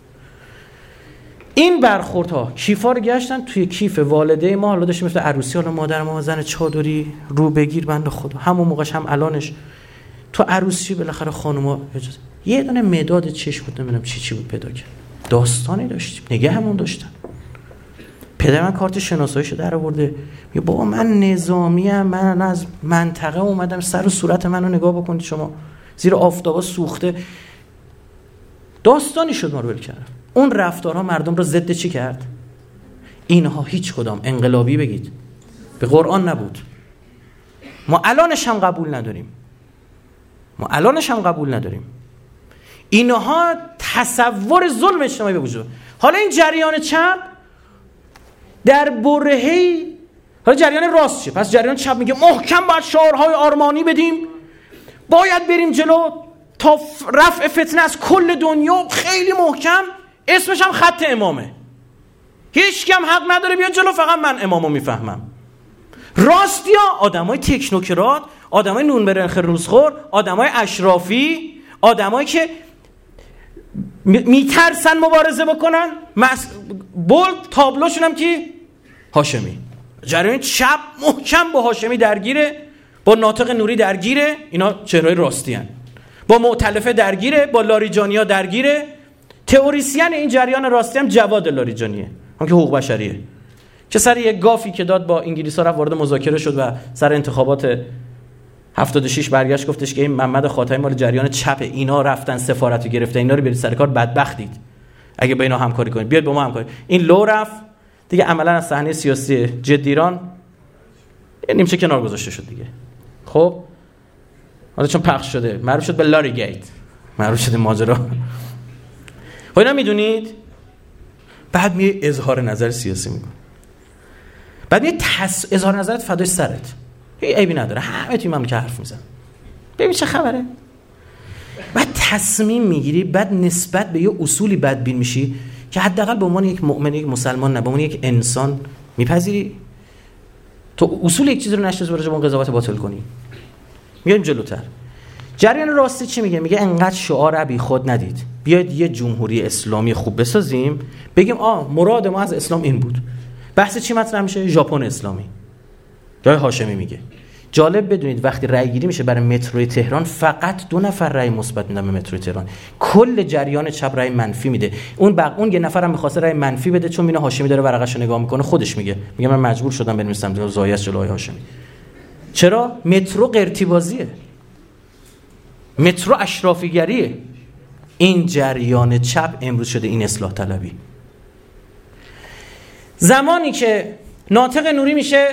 این برخوردها کیفا رو گشتن توی کیف والده ما، حالا داشتیم مثل عروسی، حالا مادر ما زن چادری رو بگیر بنده خدا، همون موقعش هم الانش تو عروسی بالاخره خانوما اجازه، یه دونه مداد چشم بود نمیدونم چی بود پیدا کرد، داستانی داشتیم نگه همون داشتن. پدر من کارت شناساییشو در آورده، میگه بابا من نظامیم، من از منطقه اومدم، سر و صورت منو نگاه بکنید شما، زیر آفتابا سوخته. داستانی شد ما رو ول کرد. اون رفتارها مردم رو ضد چی کرد؟ اینها هیچ کدام انقلابی بگید به قرآن نبود. ما الانش هم قبول نداریم. اینها تصور ظلم اجتماعی به وجود. حالا این جریان چپ در برهه‌ای، حالا جریان راست شه، پس جریان چپ میگه محکم باید شعارهای آرمانی بدیم، باید بریم جلو تا رفع فتنه از کل دنیا، خیلی محکم، اسمش هم خط امامه، هیچ کم حق نداره بیاد جلو، فقط من امامو میفهمم. راستیا آدمای تکنوکرات، آدمای نون برنخ روزخور، آدمای اشرافی، آدمایی که میترسن مبارزه بکنن، بولد تابلوشون هم که هاشمی. جریان چپ محکم با هاشمی درگیره، با ناطق نوری درگیره، اینا چهرهای راستی هن. با مؤتلفه درگیره، با لاریجانیا درگیره. تئوریسین این جریان راستی هم جواد لاریجانیه، هم که حقوق بشریه، که سر یک گافی که داد با انگلیس‌ها رفت وارد مذاکره شد و سر انتخابات 76 برگشت گفتش که این محمد خاتمی مال جریان چپ، اینا رفتن سفارتو گرفتن، اینا رو برید سر کار، بدبختید اگه با اینا همکاری کنید، بیاد با ما همکاری. این لو رفت دیگه، عملا از صحنه سیاسی جدی ایران نیمچه کنار گذاشته شد دیگه. خب حالا چون پخش شده معروف شد به لاری گیت، معروف شده ماجرا. خب اینا میدونید، بعد می اظهار نظر سیاسی میکنه، بعد می اظهار نظرت فدای سرت، هیچ عیبی نداره، همه توی مملکت حرف میزنن، ببین چه خبره. بعد تصمیم میگیری، بعد نسبت به یه اصولی بدبین میشی که حداقل به عنوان یک مؤمن، یک مسلمان، نه به عنوان یک انسان میپذیری. تو اصول یک چیز رو نشناسی برای اون قضاوت باطل کنی. میایم جلوتر. جریان راستی چی میگه؟ میگه انقدر شعار بی خود ندید، بیاید یه جمهوری اسلامی خوب بسازیم، بگیم مراد ما از اسلام این بود. بحث چی مطرح میشه؟ ژاپن اسلامی. جای هاشمی میگه جالب بدونید وقتی رأی گیری میشه برای متروی تهران فقط 2 نفر رأی مثبت میدن به متروی تهران، کل جریان چپ رأی منفی میده. اون یه نفرم می‌خواسته رأی منفی بده، چون میونه هاشمی داره ورقه‌شو نگاه میکنه، خودش میگه من مجبور شدم بنویسم زایش جلوی هاشمی. چرا؟ مترو قرتی بازیه، مترو اشرافیگریه. این جریان چپ امروز شده این اصلاح طلبی. زمانی که ناطق نوری میشه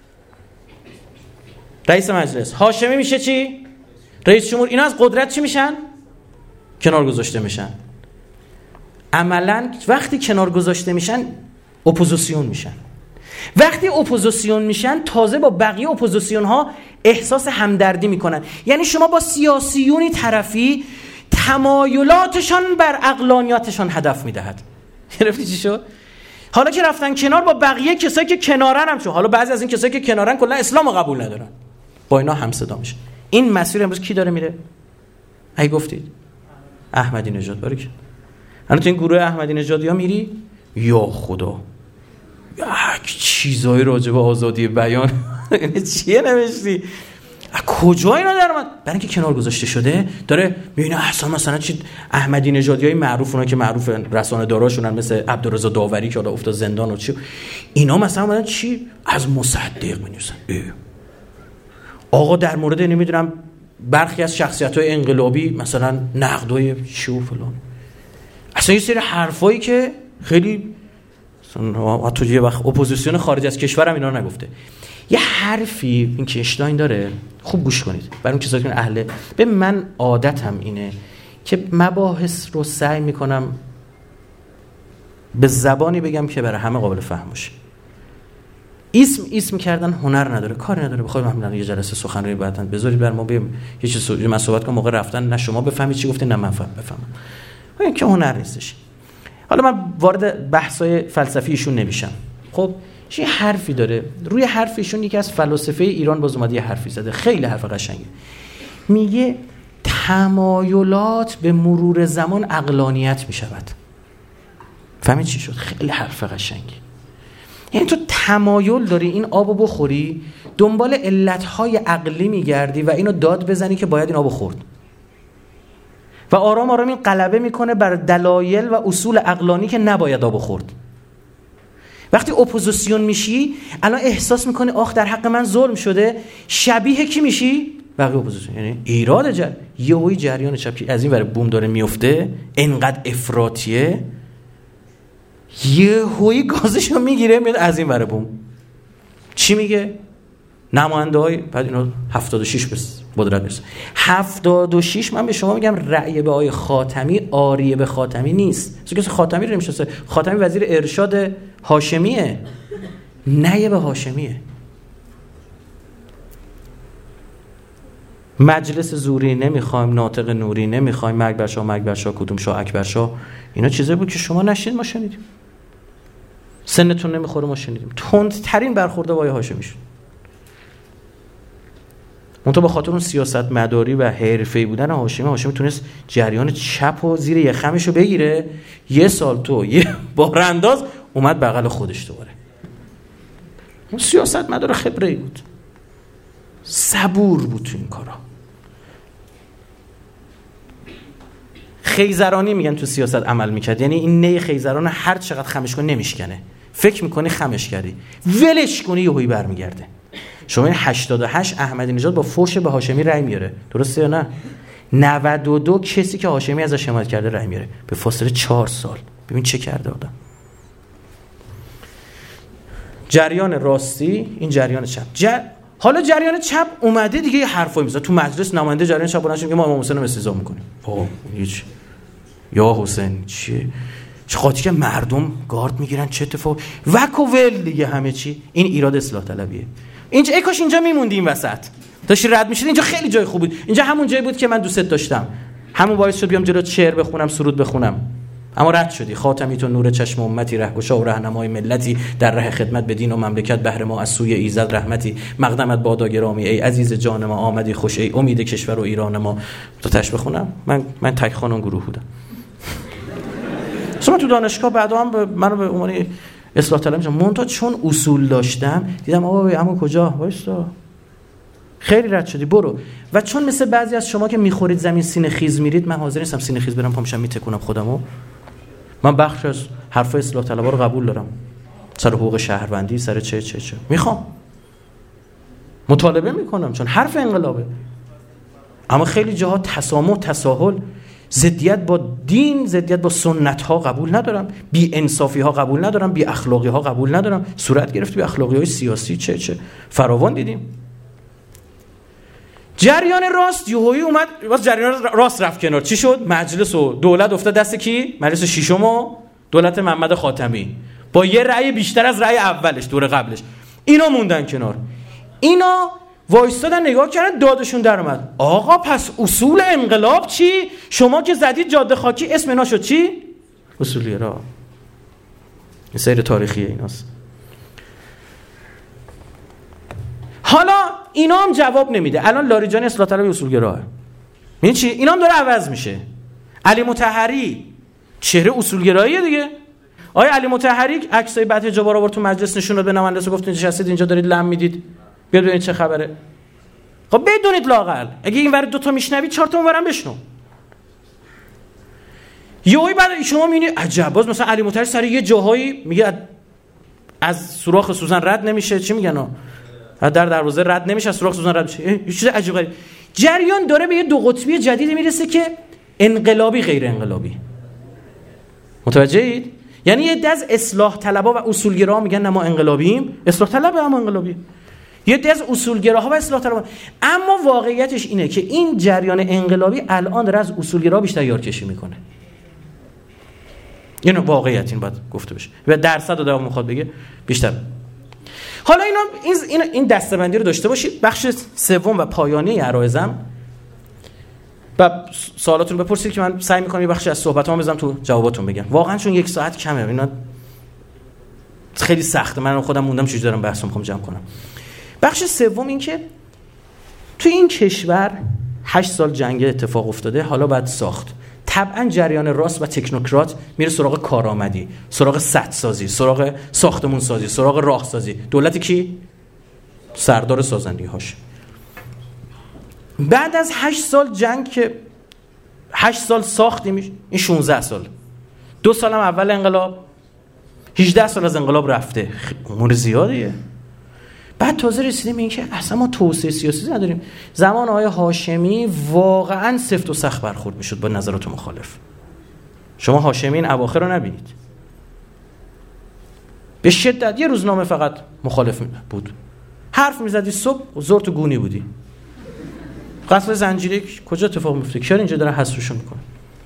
رئیس مجلس، هاشمی میشه چی؟ رئیس جمهور، اینا از قدرت چی میشن؟ کنار گذاشته میشن. عملاً وقتی کنار گذاشته میشن اپوزیسیون میشن. وقتی اپوزیسیون میشن تازه با بقیه اپوزیسیون ها احساس همدردی میکنن. یعنی شما با سیاسیونی طرفی تمایلاتشان بر عقلانیاتشان هدف میدهد. گرفتی چی شد؟ حالا که رفتن کنار با بقیه کسایی که کنارن هم شد، حالا بعضی از این کسایی که کنارن کلا اسلامو قبول ندارن، با اینا هم صدا میشه. این مسیر امروز کی داره میره؟ ای گفتید احمدی نژاد. باره که الان تو این گروه احمدی نژادیا میری، یا خدا یک چیزایی راجع به آزادی بیان چیه نوشتی؟ کجا اینا در اومد؟ برای اینکه کنار گذاشته شده داره میبینه احسان مثلا چی احمدی نژادیای معروف، اونا که معروف رسانه داراشونن مثل عبدالرضا داوری که حالا افتاد زندان و چی، اینا مثلا اومدن چی از مصدق می‌نویسن. آقا در مورد نمیدونم برخی از شخصیت‌های انقلابی مثلا نقدای چی و فلان، اصلا یه سری حرفایی که خیلی تو یه وقت اپوزیسیون خارج از کشورم اینا رو نگفته. یه حرفی این که اشتاین داره، خوب گوش کنید برای اون کسایی که اهله. به من عادتم اینه که مباحث رو سعی میکنم به زبانی بگم که برای همه قابل فهم باشه. اسم کردن هنر نداره، کار نداره. بخواید همین یه جلسه سخنرانی بعداً بذارید بر ما بگیم یه چیزی من صحبت کنم، موقع رفتن نه شما بفهمید چی گفته نه من بفهمم. این که هنر نیستش. حالا من وارد بحث‌های فلسفی ایشون نمیشم. خب یه حرفی داره، روی حرف ایشون یکی از فلاسفه ایران باز اومده یه حرفی زده، خیلی حرف قشنگه. میگه تمایلات به مرور زمان عقلانیت میشود. فهمید چی شد؟ خیلی حرف قشنگه. یعنی تو تمایل داری این آبو بخوری، دنبال علتهای عقلی میگردی و اینو داد بزنی که باید این آبو خورد، و آرام آرام این غلبه میکنه بر دلایل و اصول عقلانی که نباید آبو خورد. وقتی اپوزیسیون میشی الان احساس میکنی آخ در حق من ظلم شده، شبیه کی میشی؟ بقیه اپوزیسیون. یعنی ایراد یهویی جریان چپ که از این ور بوم داره میفته، اینقدر افراطیه، یهویی گازشو میگیره میاد از این ور بوم. چی میگه؟ نماینده‌های بعد اینو 76 به قدرت میرسه. 76 من به شما میگم رأی به آقای خاتمی آریه به خاتمی نیست. کسی خاتمی رو نمیشناسه. خاتمی وزیر ارشاد هاشمیه، نه به هاشمیه. مجلس زوری نمیخوایم، ناطق نوری نمیخوایم، مکبرشاه کدوم شاه اکبرشاه، اینا چیزایی بود که شما نشید ما شنیدیم. سنتون نمیخوره ما شنیدیم. تندترین برخورده با آقای هاشمی شد. منتها به خاطر اون سیاست مداری و حرفه‌ای بودن هاشمی تونست جریان چپ و زیر یخمشو بگیره. یه سال تو یه بارانداز اومد بغل خودش دوباره. اون سیاست مدار خبره‌ای بود، صبور بود تو این کارا. خیزرانی میگن تو سیاست عمل میکرد، یعنی این نی خیزران هر چقدر خمش کنی نمیشکنه. فکر میکنی خمش کردی، ولش کنی یهویی برمیگرده. شما این 88 احمدی نژاد با فوش به هاشمی رأی میاره، درسته یا نه؟ 92 کسی که هاشمی ازش حمایت کرده رأی میاره به فاصله 4 سال. ببین چه کرده آدم. جریان راستی، این جریان چپ. حالا جریان چپ اومده دیگه یه حرفایی میزنه تو مجلس. نماینده جریان چپ بلند شد که ما امام حسین رو استضاء میکنیم. هیچ یا حسین چیه؟ چه خاطی که مردم گارد میگیرن، چه اتفاق وکوول دیگه همه چی. این ایراد اصلاح طلبیه. اینجا ای کاش اینجا میموندیم وسط، داشتی رد میشید. اینجا خیلی جای خوب بود، اینجا همون جایی بود که من دوست داشتم، همون باعث شد بیام جلو شعر بخونم، سرود بخونم. اما رد شدی. خاتمی تو نور چشم امتی، رهگشا و رهنمای ملتی، در راه خدمت به دین و مملکت، بهر ما از سوی ایزد رحمتی، مقدمت بادا گرامی، ای عزیز جان ما، آمدی خوش، ای امید کشور و ایران ما. تو تش بخونم. من تک خانم گروه بودم. شما تو دانشگاه بعدا هم منو به عنوان اصلاح طلب میشم، منتها چون اصول داشتم دیدم آقا اما کجا وایسا، خیلی رد شدی، برو. و چون مثل بعضی از شما که میخورید زمین سینه خیز میرید، من حاضر نیستم سینه خیز برم پامشم میتکونم خودمو. من بخش از حرف اصلاح طلبا رو قبول دارم، سر حقوق شهروندی، سر چه میخوام، مطالبه میکنم چون حرف انقلابه. اما خیلی جاها تسامح، تساهل، ضدیت با دین، ضدیت با سنت ها قبول ندارم، بی انصافی ها قبول ندارم، بی اخلاقی ها قبول ندارم. صورت گرفت بی اخلاقی های سیاسی چه فراوان دیدیم. جریان راست یهویی اومد، باز جریان راست رفت کنار. چی شد؟ مجلس و دولت افتاد دست کی؟ مجلس ششم و دولت محمد خاتمی با یه رأی بیشتر از رأی اولش دور قبلش. اینا موندن کنار. اینا وایستادن نگاه کردن، دادشون در اومد. آقا پس اصول انقلاب چی؟ شما که زدید جاده خاکی، اسم اینا شد چی؟ اصولگرا. این سیر تاریخیه ایناست. حالا اینا هم جواب نمیده. الان لاریجانی اصلاح طلب اصولگراه. این چی؟ اینا هم داره عوض میشه. علی مطهری چهره اصولگراییه دیگه. آقای علی مطهری عکسای بعد حجاب رو آورد تو مجلس نشون داد به نماینده‌ها، گفت نشستید اینجا دارید لم میدید. بیاید ببینید چه خبره. خب بدونید لااقل اگه این ور دو تا میشنوید 4 تا اونورم بشنو. یهو بعد شما میبینید عجب، باز مثلا علی مطهری سر یه جاهایی میگه از سوراخ سوزن رد نمیشه. چی میگن؟ در دروازه رد نمیشه، از سوراخ سوزن رد میشه. یه چیز عجیب غریب. جریان داره به یه دو قطبی جدید میرسه که انقلابی غیر انقلابی. متوجهید؟ یعنی یه دز اصلاح طلبها و اصولگراها میگن نه ما انقلابیم، اصلاح طلب هم انقلابی. یه دز اصولگراها و اصلاح طلبها. اما واقعیتش اینه که این جریان انقلابی الان داره از اصولگراها بیشتر یارکشی میکنه. اینو واقعیت این باید گفته بشه. و درصد رو دارم میخواد بگه بیشتر. حالا این دسته‌بندی رو داشته باشید. بخش سوم و پایانی عرایزم و سوالاتون بپرسید که من سعی می‌کنم یه بخشی از صحبتام بزنم تو جواباتون بگم. واقعا چون 1 ساعت کمه، اینا خیلی سخته. من خودم موندم چجوری دارم بحثو می‌خوام جمع کنم. بخش سوم این که تو این کشور 8 سال جنگ اتفاق افتاده، حالا بعد ساخت. طبعا جریان راست و تکنوکرات میره سراغ کارآمدی، سراغ سدسازی، سراغ ساختمون سازی، سراغ راه سازی. دولت کی؟ سردار سازندگی‌هاش. بعد از 8 سال جنگ که 8 سال ساختیم، این 16 سال، 2 سال هم اول انقلاب، 18 سال از انقلاب رفته، عمر زیادیه. بعد تازه رسیدیم این که اصلا ما توسعه سیاسی نداریم. زمان آقای هاشمی واقعا سفت و سخت برخورد میشد با نظرات مخالف. شما هاشمی این اواخر رو نبینید، به شدت یه روزنامه فقط مخالف بود، حرف میزدی صبح زور تو گونی بودی. قتل زنجیری کجا اتفاق میفته؟ کی اینجا داره حذفشون میکنه؟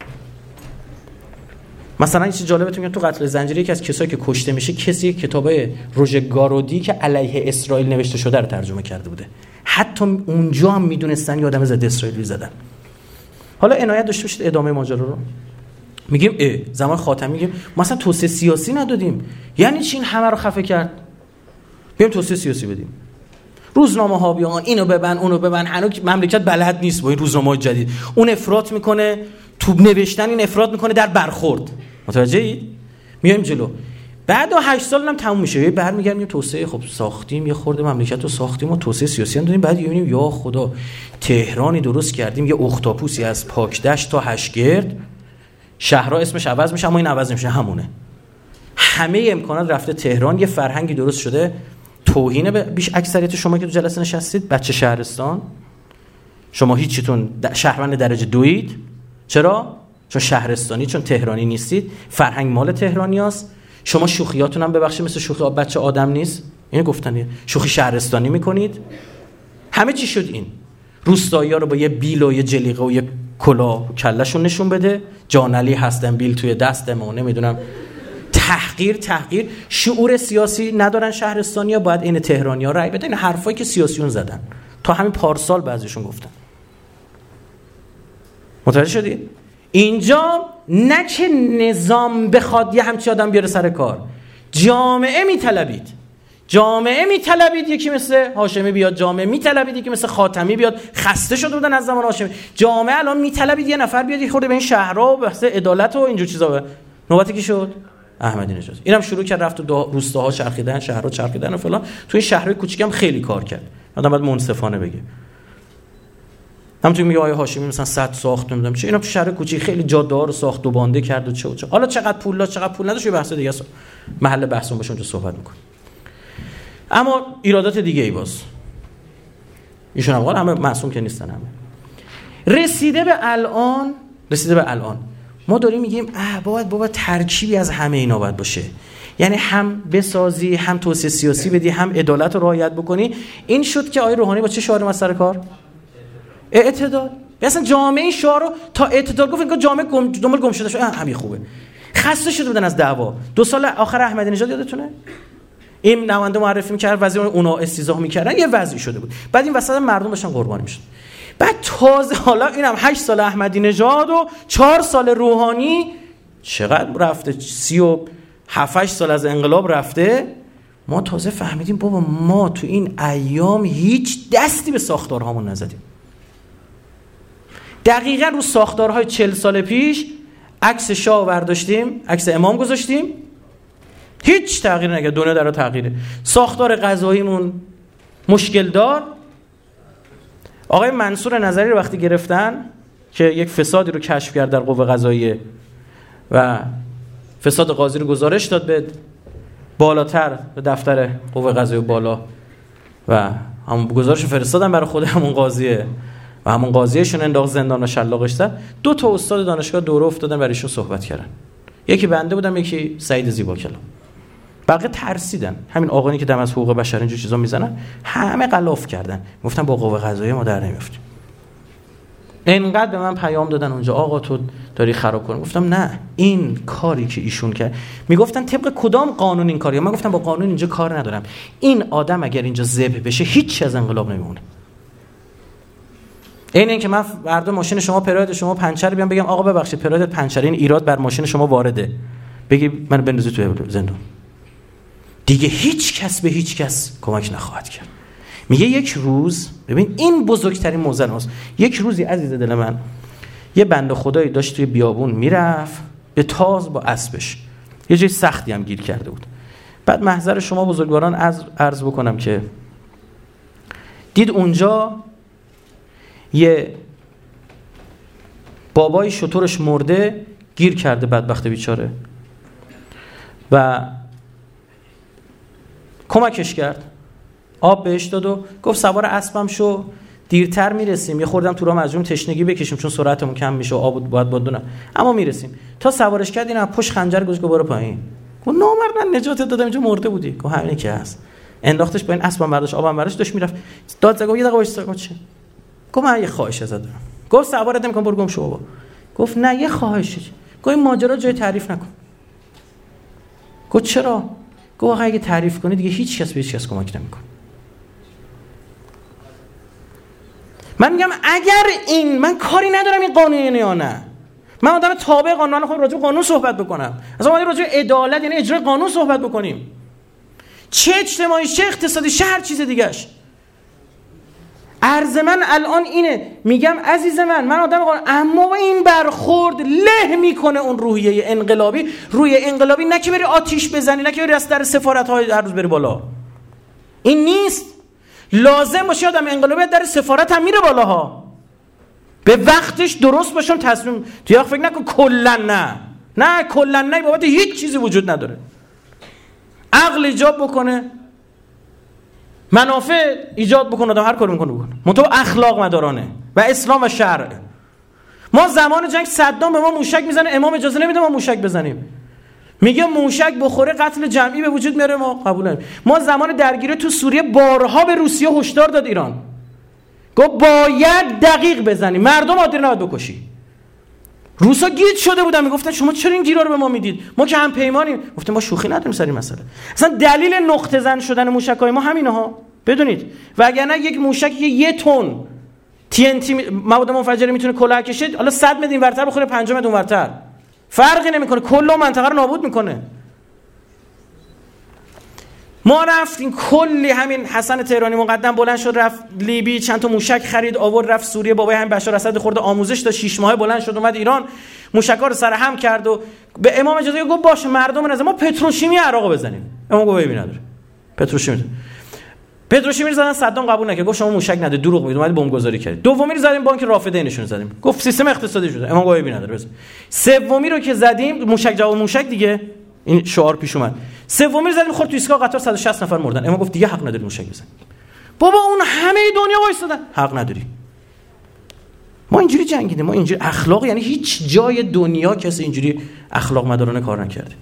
مثلا این چیز جالبتون میگم، تو قتل زنجیری یکی از کسایی که کشته میشه کسی کتابای روژه گارودی که علیه اسرائیل نوشته شده رو ترجمه کرده بوده. حتی اونجا هم میدونستن یه آدم ضد اسرائیلی زدن. حالا عنایت داشته باشید ادامه ماجرا رو. میگیم زمان خاتمی میگیم ما اصلا توسعه سیاسی ندادیم. یعنی چی این همه رو خفه کرد؟ بیایم توسعه سیاسی بدیم. روزنامه ها بیان اینو ببن اونو ببن، هنوز مملکت بلد نیست با این روزنامه‌های جدید. اون افراط میکنه تو نوشتن، این افراط میکنه در برخورد. متوجهید؟ میایم جلو. بعد 8 سال هم تموم میشه، برمیگردیم توسعه خب ساختیم، یه خورده مملکت رو ساختیم و توسعه سیاسی هم دادیم. بعد میبینیم یا خدا تهرانی درست کردیم، یه اختاپوسی از پاکدشت تا هشگرد، شهرها اسمش عوض میشه اما این عوض نمیشه، همونه. همه امکانات رفته تهران، یه فرهنگی درست شده توهین به بیش اکثریت شما که تو جلسه نشستید، بچه شهرستان. شما هیچیتون شهروند درجه 2اید. چرا؟ چون شهرستانی، چون تهرانی نیستید. فرهنگ مال تهرانیاست. شما شوخیاتون هم ببخشید مثل شوخی بچه آدم نیست. اینو گفتنیه. شوخی شهرستانی میکنید. همه چی شد این. روستایی‌ها رو با یه بیل و یه جلیقه و یه کلاه کلهشون نشون بده. جانعلی هستن بیل توی دستم و نمیدونم تحقیر شعور سیاسی ندارن شهرستانی‌ها، باید این تهرانی‌ها رأی بدن. این حرفایی که سیاسیون زدن تا همین پارسال بعضیشون گفتن. متوجه شدید؟ اینجا نه که نظام بخواد یه همچی آدم بیاره سر کار، جامعه میطلبید یکی مثل هاشمی بیاد، جامعه میطلبید یکی مثل خاتمی بیاد، خسته شده بودن از زمان هاشمی. جامعه الان میطلبید یه نفر بیاد یه خورده به این شهرها و بحث عدالت و اینجور چیزا. نوبتی کی شد؟ احمدی نژاد. اینم شروع کرد رفت تو روستاها چرخیدن، شهرها چرخیدن و فلان. تو این شهرهای کوچیک هم خیلی کار کرد. آدم باید منصفانه بگه. همونطور میگه آقای هاشمی مثلا 100 ساخت نمیدونم چه، اینا تو شهر کوچیک خیلی جاده‌ها رو ساخت و بانده کرد و چه. حالا چقدر پول داشت چقدر پول نداشت یه بحث دیگه است، محل بحثمون باشه اونجا صحبت می‌کنیم. اما ایرادات دیگه ای باز ایشون هم همه معصوم که نیستن. همه رسیده به الان ما داریم میگیم بابا ترکیبی از همه اینا باید باشه، یعنی هم بسازی، هم توسعه سیاسی بدی، هم عدالت رو رعایت بکنی. این شد که آقای روحانی با چه شعاری اومد سر کار؟ اعتدال. اصلا جامعه شعار رو تا اعتدال گفت، انگار جامعه دنبال گم شده شد. همین خوبه. خسته شده بودن از دعوا. 2 سال آخر احمدی نژاد یادتونه؟ این نماینده معرفی می‌کرد، وزیر اونا استیضاح می‌کردن، یه وضعی شده بود. بعد این وسط مردم داشتن قربانی میشدن. بعد تازه حالا اینم 8 سال احمدی نژاد و 4 سال روحانی، چقدر رفته؟ 37 سال از انقلاب رفته. ما تازه فهمیدیم بابا ما تو این ایام هیچ دستی به ساختارهامون نزدیم. دقیقاً رو ساختارهای 40 سال پیش عکس شاه برداشتیم، عکس امام گذاشتیم، هیچ تغییر نکرد. دنیا در تغییره. ساختار قضاییمون مشکل دار. آقای منصور نظری رو وقتی گرفتن که یک فسادی رو کشف کرد در قوه قضاییه و فساد قاضی رو گزارش داد به بالاتر، به دفتر قوه قضاییه بالا و همون گزارش فرستادن برای خود همون قاضیه و همون قاضیشون انداخت زندان و شلاقش زد. 2 تا استاد دانشگاه دوره افتادن برای ایشون صحبت کردن. یکی بنده بودم، یکی سعید زیباکلام. بقیه ترسیدن. همین آقایی که دم از حقوق بشر اینجور چیزا میزنن همه غلاف کردن، گفتن با قوه قضاییه ما در نمیافتیم. اینقدر به من پیام دادن اونجا آقا تو داری خراب کنی. گفتم نه، این کاری که ایشون کرد، میگفتن طبق کدام قانون این کاری؟ من گفتم با قانون اینجا کار ندارم. این آدم اگر اینجا ذبح بشه هیچ از انقلاب نمیمونه. این که من فردا ماشین شما پراید شما پنچر بیام بگم آقا ببخشید پراید پنچر، این ایراد بر ماشین شما وارده، بگی من بندازی تو زندان، دیگه هیچ کس به هیچ کس کمک نخواهد کرد. میگه یک روز، ببین این بزرگترین موزه است، یک روزی عزیز دل من یه بنده خدایی داشت توی بیابون میرفت به تاز با اسبش، یه جای سختی هم گیر کرده بود. بعد محضر شما بزرگواران عرض بکنم که دید اونجا یه بابای شترش مرده گیر کرده، بدبخت بیچاره، و کمکش کرد، آب بهش داد و گفت سوار اسبم شو، دیرتر میرسیم، یه خوردم تو راه مجبوریم تشنگی بکشیم چون سرعتمون کم میشه و آب باید بدونم، اما میرسیم. تا سوارش کرد اینا پشت خنجر گذاشت برو پایین. گفت نامرد نجاتت دادم، اینجا مرده بودی. گفت همینه که هست. انداختش پایین، اسبم برداشت، آبم برداشت، داشت میرفت. داد زد، گفت یه دقیقه وایسا. گفت چه؟ گفت من یه خواهش ازت دارم. گفت سوارت نمیکنم، برو گم شو بابا. گفت نه یه خواهشه. گفت این ماجرا جای تعریف نکن. گفت چرا؟ گفت اگه تعریف کنی دیگه هیچ کس به هیچ کس کمک نمیکنه. من میگم اگر این، من کاری ندارم این قانونه یا نه، من آدم تابع قانون، من خودم راجع به قانون صحبت بکنم، اصلا ما راجع به عدالت یعنی اجرای قانون صحبت بکنیم، چه اجتماعی چه اقتصادی چه هر چیز دیگه‌اش. عرض من الان اینه، میگم عزیز من آدم قانون، اما این برخورد له میکنه اون روحیه انقلابی، روی انقلابی، نه که بری آتیش بزنی، نه که بری از در سفارت‌های هر روز بری بالا. این نیست. لازم باشه آدم انقلابی در سفارت هم میره بالاها، به وقتش درست باشون تصمیم. تو یا فکر نکن کلا نه کلا نه، بابت هیچ چیزی وجود نداره. عقل ایجاد بکنه، منافع ایجاد بکنه، آدم هر کاری میکنه بکنه، منتها اخلاق مدارانه و اسلام و شرع. ما زمان جنگ صدام به ما موشک میزنه، امام اجازه نمیده ما موشک بزنیم، میگه موشک بخوره قتل جمعی به وجود میاره، ما قبول نمی‌کنیم. ما زمان درگیری تو سوریه بارها به روسیه هشدار داد ایران، گفت باید دقیق بزنی، مردم عادی رو نباید بکشی. روسا گیج شده بودن، میگفتن شما چرا این گیرا رو به ما میدید، ما که هم پیمانیم. گفتیم ما شوخی نداریم سر این مسئله، اصلا دلیل نقطه زن شدن موشک‌های ما همینه ها، بدونید. وگرنه یک موشک یه تن TNT مواد منفجره میتونه کلاه کشید، حالا 100 متر اینورتر بخوره 5 متر اونورتر، فرقی نمیکنه، کل منطقه رو نابود میکنه. ما رفتیم کلی، همین حسن تهرانی مقدم بلند شد رفت لیبی، چند تا موشک خرید آورد رفت سوریه، بابای همین بشار اسد خورده آموزش داد 6 ماهه، بلند شد اومد ایران، موشک‌ها رو سر هم کرد و به امام اجازه گفت باشه مردم نظر ما پتروشیمی عراق بزنیم. امام گفت ببین نداره پتروشیمی. پتروشیمی زدن، صدام قبول نکرد، گفت شما موشک نده، دروغ میگید، اومد بمبگذاری کرد. دومی رو زدیم بانک رافدینشون زدیم، گفت سیستم اقتصادی شده، امام گواهی نداره. بس سومی رو که زدیم موشک جواب موشک دیگه، این شعار پیش اومد. سومی رو زدیم خورد تو ایستگاه قطار 160 نفر مردن. امام گفت دیگه حق نداری موشک بزنی. بابا اون همه دنیا وایسادن، حق نداری. ما اینجوری جنگیدیم، ما اینجوری اخلاق، یعنی هیچ جای دنیا کسی اینجوری اخلاق مدارانه کار نکرده.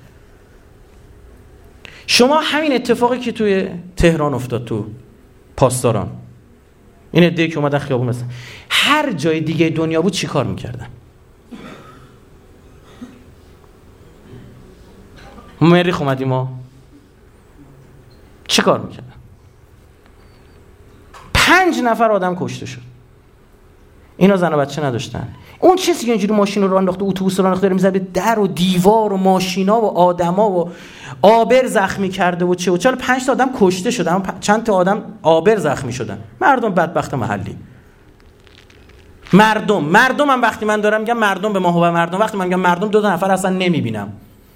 شما همین اتفاقی که توی تهران افتاد، تو پاسداران، این عده‌ای که اومدن خیابون مثلا، هر جای دیگه دنیا بود چی کار میکردن؟ مریخ اومدیم ما چی کار میکردن؟ 5 نفر آدم کشته شد. اینا زن و بچه نداشتن. اون چیزی که اینجوری ماشین رو انداخته، اتوبوس رو انداخته، داره میزنه به در و دیوار و ماشینا و آدما و آبر زخمی کرده و چه و چه. 5 تا آدم کشته شدن، چند تا آدم آبر زخمی شدن. مردم بدبخت محلی. مردم هم وقتی من دارم میگم مردم به ما هو مردم، وقتی من میگم مردم 2 نفر اصلا نمیبینم.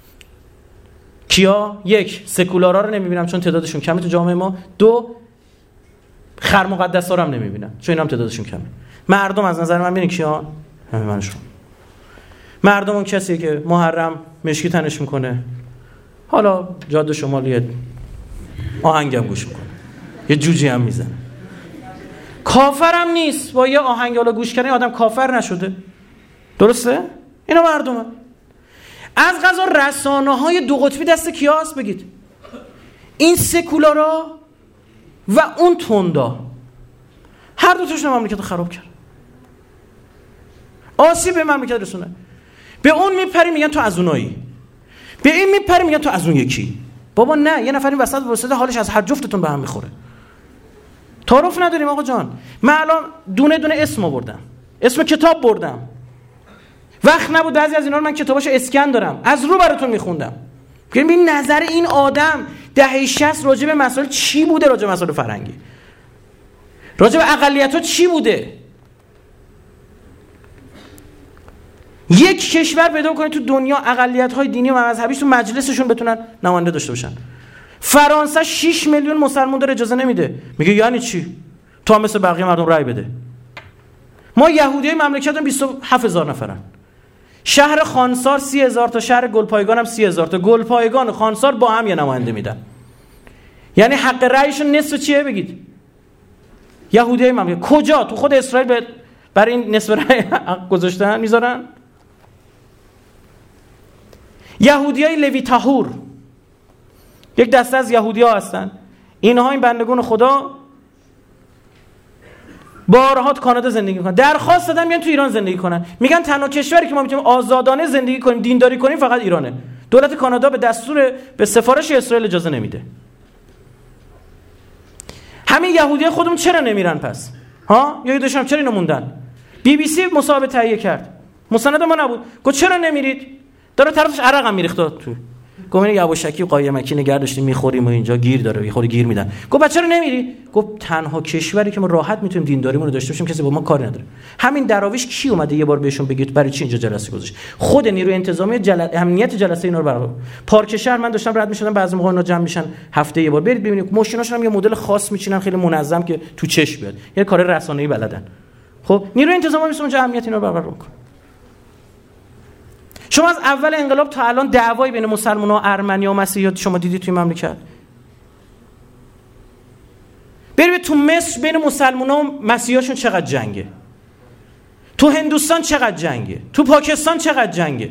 کیا؟ 1 سکولارا رو نمیبینم چون تعدادشون کمه تو جامعه ما. 2 خر مقدسا رو هم نمیبینم چون اینا هم تعدادشون کمه. مردم از نظر من ببینید کیان؟ همین من شما. مردم اون کسیه که محرم مشکی تنش میکنه، حالا جاده شمالی آهنگم گوش میکنه، یه جوجی هم میزنه. کافرم نیست، با یه آهنگ حالا گوش کردن آدم کافر نشده. درسته؟ اینا مردمه. از قضا رسانه‌های 2 قطبی دست کیاست بگید؟ این سکولارا و اون تندا، هر دو تاشون مملکت رو خراب کرد. آسیب به مملکت رسونه. به اون میپری میگن تو از اونایی، به این میپری میگن تو از اون یکی. بابا نه، یه نفری وسط وسط حالش از هر جفتتون به هم میخوره. تعارف نداریم آقا جان. من الان دونه دونه اسم آوردم، اسم کتاب بردم، وقت نبود بعضی از اینا رو من کتاباشو اسکن دارم، از رو براتون میخوندم. ببین نظر این آدم دهه 60 راجع به مسائل چی بوده، راجع به مسائل فرهنگی، راجع به اقلیت‌ها چی بوده. یک کشور پیدا کنید تو دنیا اقلیت‌های دینی و مذهبیش تو مجلسشون بتونن نماینده داشته باشن. فرانسه 6 میلیون مسلمان داره، اجازه نمیده. میگه یعنی چی؟ تو هم مثل بقیه مردم رأی بده. ما یهودیای مملکتمون 27000 نفرن. شهر خانسار 30000 تا، شهر گلپایگان هم 30000 تا. گلپایگان و خانسار با هم یه نماینده میدن. یعنی حق رأیشون نصف چیه بگید؟ یهودیای مملکت. کجا؟ تو خود اسرائیل برای این نصف رأی گذاشتن میذارن؟ یهودیای لوی تاهور یک دسته از یهودی‌ها هستن. اینها این بندگان خدا بارها تو کانادا زندگی میکنن. درخواست دادن میان تو ایران زندگی کنن. میگن تنها کشوری که ما میتونیم آزادانه زندگی کنیم، دینداری کنیم، فقط ایرانه. دولت کانادا به سفارش اسرائیل اجازه نمیده. همین یهودی‌ها خودمون چرا نمیرن پس؟ ها؟ یا داشتم چرا اینو موندن؟ BBC مصاحبه تهیه کرد. مستند ما نبود. گفت چرا نمیرید؟ داره طرفش عرق هم میریخت تو. گفت این یواشکی و قایمکی نگه داشتیم میخوریم و اینجا گیر داره، یه گیر میدن. گفت چرا نمیری؟ گفت تنها کشوری که ما راحت میتونیم دینداریمون رو داشته باشیم کسی با ما کاری نداره. همین دراویش کی اومده یه بار بهشون بگید برای چی اینجا جلسه گذاشت؟ خود نیروی انتظامی امنیت جلسه اینا رو برای پارک شهر من داشتم رد میشدم، بعضی موقع اینا جمع میشن هفته یه بار، برید ببینید ماشیناشون هم یه مدل خاص میچینن خیلی منظم که تو چش بیاد، یه کار رسانه‌ای بلدن. خب نیروی انتظامی میشه اونجا امنیت اینا رو برقرار میکنه. شما از اول انقلاب تا الان دعوایی بین مسلمان‌ها و ارمنی‌ها و مسیحی‌ها شما دیدید توی مملکت؟ برید تو مصر بین مسلمان‌ها و مسیحی‌هاشون چقدر جنگه، تو هندوستان چقدر جنگه، تو پاکستان چقدر جنگه.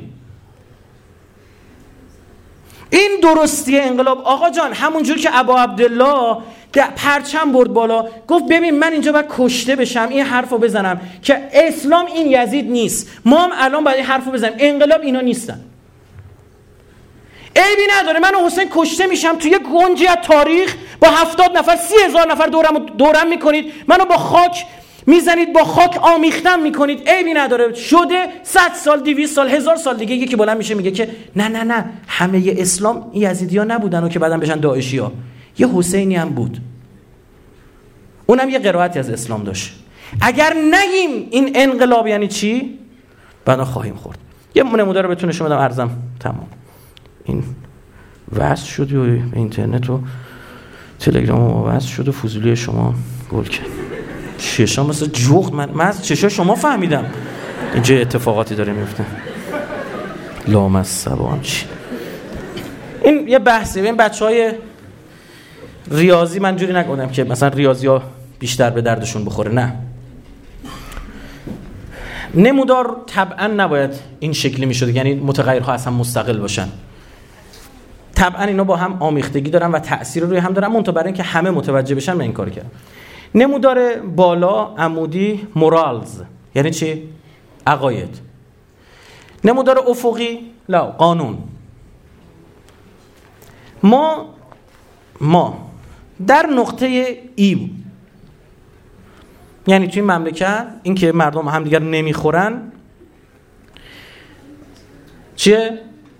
این درستی انقلاب آقا جان. همونجور که ابا عبدالله پرچم برد بالا گفت ببین من اینجا باید کشته بشم، این حرفو بزنم که اسلام این یزید نیست، ما هم الان باید این حرفو بزنیم، انقلاب اینا نیستن. عیبی نداره من و حسین کشته میشم توی گنجی از تاریخ با 70 نفر 30,000 نفر دورم میکنید، منو با خاک میزنید، با خاک آمیختم میکنید، عیبی نداره. شده 100 سال 200 سال 1000 سال دیگه یکی بلند میشه میگه که نه همه اسلام این یزیدی‌ها نبودن و که بعدن بشن داعشی‌ها، یه حسینی هم بود، اونم یه قرائتی از اسلام داشت. اگر نگیم این انقلاب یعنی چی، بعدا خواهیم خورد. یه نمونه رو بهتون نشون بدم عرضم تمام. این وصل شد و اینترنت و تلگرام واسه شد و فضولی شما گل کرد. چشام مثل جغد، من از چشام شما فهمیدم اینجا اتفاقاتی داره میفته. لامصبا چی؟ این یه بحثه. این بچهای ریاضی من جوری نگفتم که مثلا ریاضی‌ها بیشتر به دردشون بخوره، نه. نمودار طبعا نباید این شکلی میشد، یعنی متغیرها اصلا مستقل باشن. طبعا اینا با هم آمیختگی دارن و تأثیر روی هم دارن، منتها برای اینکه همه متوجه بشن من این کار کردم. نمودار بالا عمودی مورالز، یعنی چی؟ عقاید. نمودار افقی لا قانون. ما در نقطه ای، یعنی توی مملکت این که مردم هم دیگر نمیخورن چیه؟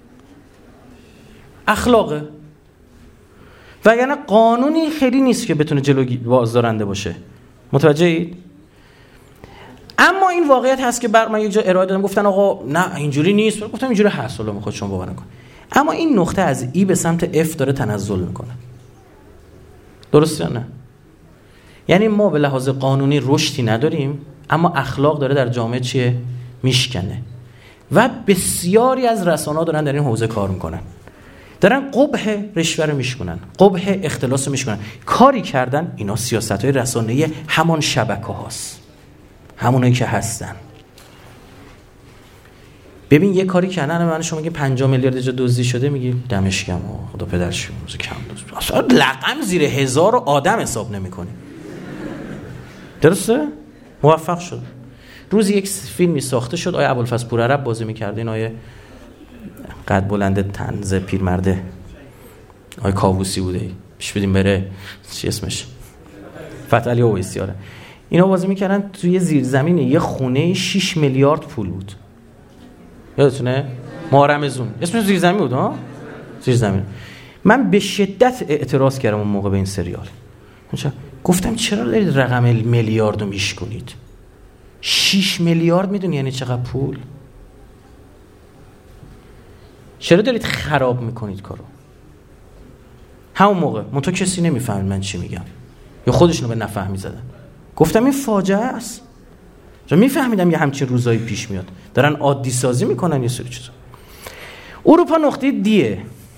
اخلاقه. و یعنی قانونی خیلی نیست که بتونه جلوی بازدارنده باشه. متوجه اید؟ اما این واقعیت هست که من یک جا ارائه دادم، گفتن آقا نه اینجوری نیست، گفتم اینجوری هست، حالا میخواد شما باور نکنید. اما این نقطه از ای به سمت F داره تنزل میکنه. درسته یا نه؟ یعنی ما به لحاظ قانونی رشدی نداریم، اما اخلاق داره در جامعه چیه؟ میشکنه. و بسیاری از رسانه‌ها دارن در این حوزه کار میکنن، دارن قبح رشوه رو میشکنن، قبح اختلاس رو میشکنن. کاری کردن اینا سیاست‌های رسانه‌ای همان شبکه‌هاست، همونایی که هستن. ببین یه کاری کردن، من شما میگی 50 میلیارد جا دزدی شده، میگی دمش گرم خدا پدرش روز کم دزد، اصلا لقم زیر 1000 آدم حساب نمی‌کنی. درسته؟ موفق شد. روزی یک فیلمی ساخته شد، آیه ابوالفضل پورعرب بازی می‌کرد، این آیه قد بلند طنز پیرمرده، آیه کاووسی بوده، پیش بدیم بره چی اسمش، فتحعلی اویسی. آره اینا بازی می‌کردن توی زیرزمین یه خونه 6 میلیارد پول بود. یادتونه؟ مارمزون اسمش زیرزمین بود ها؟ زیرزمین. من به شدت اعتراض کردم اون موقع به این سریال. گفتم چرا دارید رقم میلیارد رو میشکنید؟ 6 میلیارد میدونی یعنی چقدر پول؟ چرا دارید خراب میکنید کارو؟ همون موقع منتها کسی نمیفهمید من چی میگم، یا خودشونو به نفهمی زدن. گفتم این فاجعه است. چون میفهمیدم یه همچین روزایی پیش میاد، دارن عادی سازی میکنن یه سری چیزا. اروپا نقطه دیه.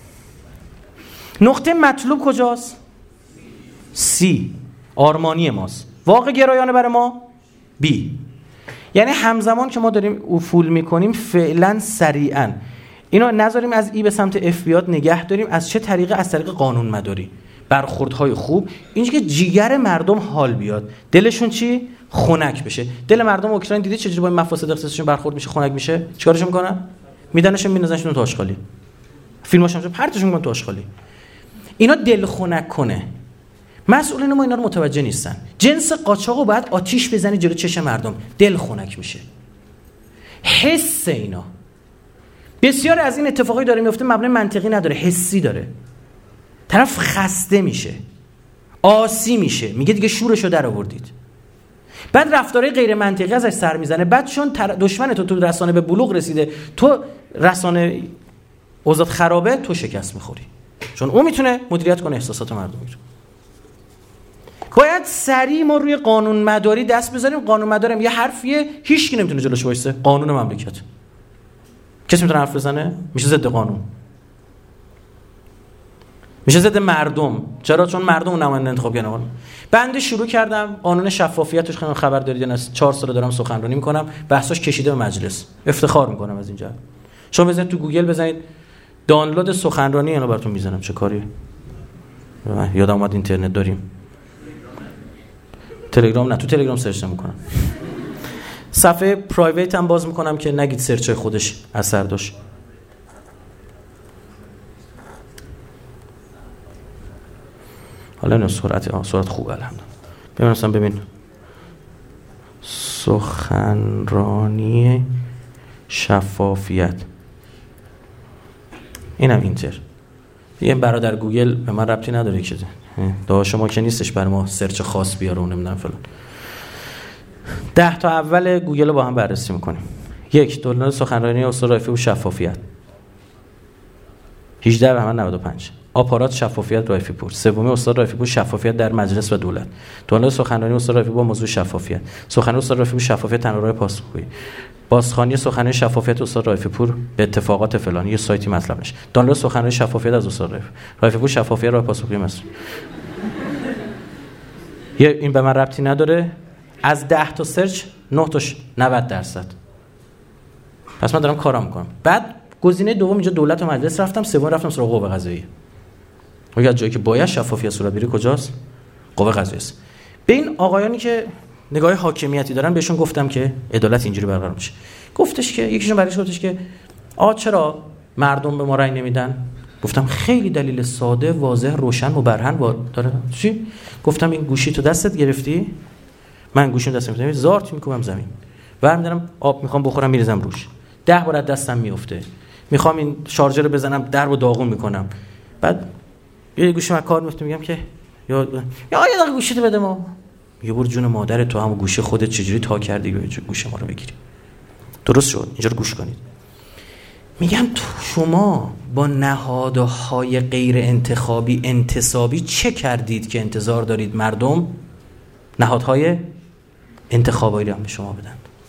نقطه مطلوب کجاست؟ سی. آرمانی ماست. واقع گرایانه برای ما بی. یعنی همزمان که ما داریم افول میکنیم فعلا سریعا اینو نذاریم از ای به سمت اف بیاد، نگه داریم. از چه طریقه؟ از طریق قانون مداری، برخوردهای خوب، اینجا که جیگر مردم حال بیاد، دلشون چی؟ خنک بشه. دل مردم اوکراین دیدید چجوری با این مفاسد اقتصادیشون برخورد میشه، خنک میشه. چیکارشون میکنن؟ میدنشون میندازنشون تو آشغالی. فیلماشون پرتشون میکنن تو آشغالی. اینا دل خنک کنه. مسئولین ما اینا رو متوجه نیستن. جنس قاچاقو باید آتیش بزنی جلوی چشم مردم، دل خنک میشه. حس اینا. بسیار از این اتفاقایی داره میفته مبنای منطقی نداره، حسی داره. طرف خسته میشه، آسی میشه، میگه دیگه شورشو در آوردید. بعد رفتارهای غیر منطقی ازش سر میزنه. بعد چون دشمن تو رسانه به بلوغ رسیده، تو رسانه اوضاع خرابه، تو شکست میخوری، چون اون میتونه مدیریت کنه احساسات مردم رو. باید سریع ما روی قانون مداری دست بذاریم. قانون مداریم یه حرفیه، هیچ کی نمیتونه جلوش وایسه. قانون مملکت کسی میتونه حرف بزنه؟ میشه ضد قانون، میشه ضد مردم. چرا؟ چون مردم نماینده انتخاب کردن. بنده شروع کردم قانون شفافیتش، خبر دارید یا نه، 4 سال دارم سخنرانی میکنم، بحثاش کشیده به مجلس. افتخار میکنم از اینجا. شما بزنید تو گوگل بزنید دانلود سخنرانی، اینو براتون میزنم. چه کاری؟ یادم اومد اینترنت داریم. تلگرام نه، تو تلگرام سرچ نمیکنم. صفحه پرایوت هم باز میکنم که نگید سرچ خودش اثر داشت. حالا نه سرعت خوب الحمدلله. ببین سخنرانی شفافیت، اینم اینتر. یه برادر گوگل به من ربطی نداره که دعا شما که نیستش بر ما سرچ خاص بیاره و نمیدونم فلان. 10 تا اول گوگل رو با هم بررسی میکنیم. 1. دانلود سخنرانی استاد رایفی و شفافیت 18 بهمن 95. آپارات شفافیت رائفی پور. سومی استاد رائفی پور شفافیت در مجلس و دولت. دانلود سخنرانی استاد رائفی پور با موضوع شفافیت. سخنرانی استاد رائفی پور شفافیت تنها راه پاسخگویی. بازخوانی سخنرانی شفافیت استاد رائفی پور به اتفاقات فلانی یه سایتی مطلب نشه. دانلود سخنرانی شفافیت از استاد رائفی پور شفافیت راه پاسخگویی مثلا. این به من ربطی نداره. از 10 تا سرچ 9 تاش 90%. پس من دارم کارام میکنم. بعد گزینه دوم اینجا دولت و مجلس رفتم، سوم رفتم سراغ قوه قضاییه. اگه جایی که باید شفافیت صورت بگیره کجاست؟ قوه قضاییه است. به این آقایانی که نگاه حاکمیتی دارن بهشون گفتم که عدالت اینجوری برقرار میشه. گفتش که یکیشون برایش گفتش که چرا مردم به ما رأی نمیدن؟ گفتم خیلی دلیل ساده، واضح، روشن و برهن داره. چی؟ گفتم این گوشی تو دستت گرفتی؟ من گوشیم دستم میگیرم، زارت میکنم زمین. برمی‌دارم آب میخوام بخورم میریزم روش. 10 بار از دستم میفته. میخوام این شارژر رو بزنم درو داغون میکنم. بعد یه گوشیم از کار میفته میگم که یا یه دقیقه گوشیتو بده ما. یه بار جون مادر تو هم گوشی خودت چجوری تا کردی گوش ما رو بگیری؟ درست شد. اینجا رو گوش کنید. میگم تو شما با نهادهای غیر انتخابی انتصابی چه کردید که انتظار دارید مردم نهادهای انتخابی رو هم به شما بدن؟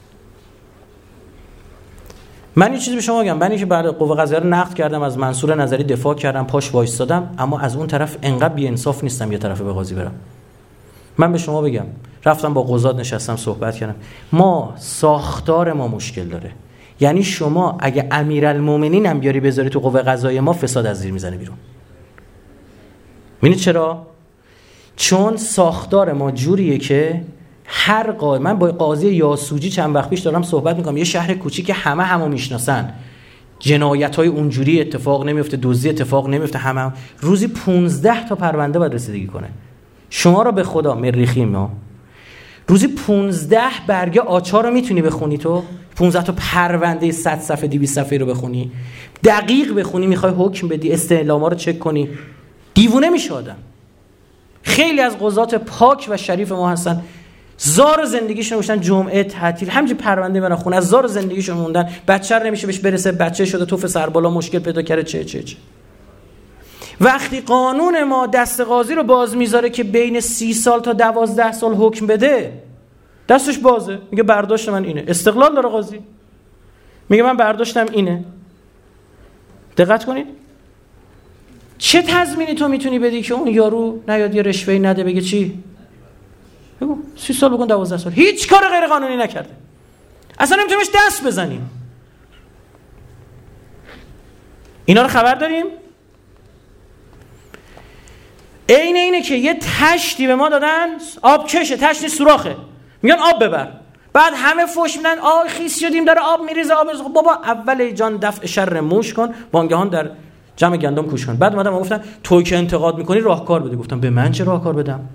من یه چیزی به شما بگم، من که بعد قوه قضاییه رو نقد کردم، از منصور نظری دفاع کردم، پاش وایستادم، اما از اون طرف انقدر بی‌انصاف نیستم یه طرفه به قاضی برم. من به شما بگم رفتم با قضات نشستم صحبت کردم، ما ساختار ما مشکل داره. یعنی شما اگه امیرالمومنین هم بیاری بذاری تو قوه قضاییه ما فساد از زیر میزنه بیرون. می‌بینید چرا؟ چون ساختار ما جوریه که من با قاضی یاسوجی چند وقت پیش دارم صحبت میکنم، یه شهر کوچیک همو میشناسن، جنایت‌های اونجوری اتفاق نمیفته، دزدی اتفاق نمیفته، همه روزی 15 تا پرونده باید رسیدگی کنه. شما رو به خدا مریخیم ما روزی 15 برگه آچار رو میتونی بخونی؟ تو 15 تا پرونده 100 صفحه 200 صفحه رو بخونی، دقیق بخونی، میخوای حکم بدی، استعلاما رو چک کنی، دیوونه میشه آدم. خیلی از قضات پاک و شریف ما هستن زار زندگیشون گذاشتن جمعه تعطیل، همینجوری پرونده برن خونه، از زار زندگیشون موندن، بچه رو نمیشه بهش برسه، بچه شده توف سر بالا، مشکل پیدا کرده، چه وقتی قانون ما دست قاضی رو باز میذاره که بین 30 سال تا 12 سال حکم بده، دستش بازه، میگه برداشت من اینه. استقلال داره قاضی، میگه من برداشتم اینه. دقت کنید چه تضمینی تو میتونی بدی که اون یارو نیاد یه رشوه‌ای نده بگه چی؟ بگو 30 سال بکن 12 سال هیچ کار غیر قانونی نکرده، اصلا نمیتونیش دست بزنیم. اینا رو خبر داریم. اینه که یه تشتی به ما دادن، آب کشه، تشت نیست سوراخه، میگن آب ببر، بعد همه فوش میدن خیس شدیم داره آب میریزه، بابا اول جان دفع شر موش کن، وانگهان در جمع گندم کوش کن. بعد اومدم گفتن توی که انتقاد میکنی راهکار بده. گفتم به من چه راهکار بدم؟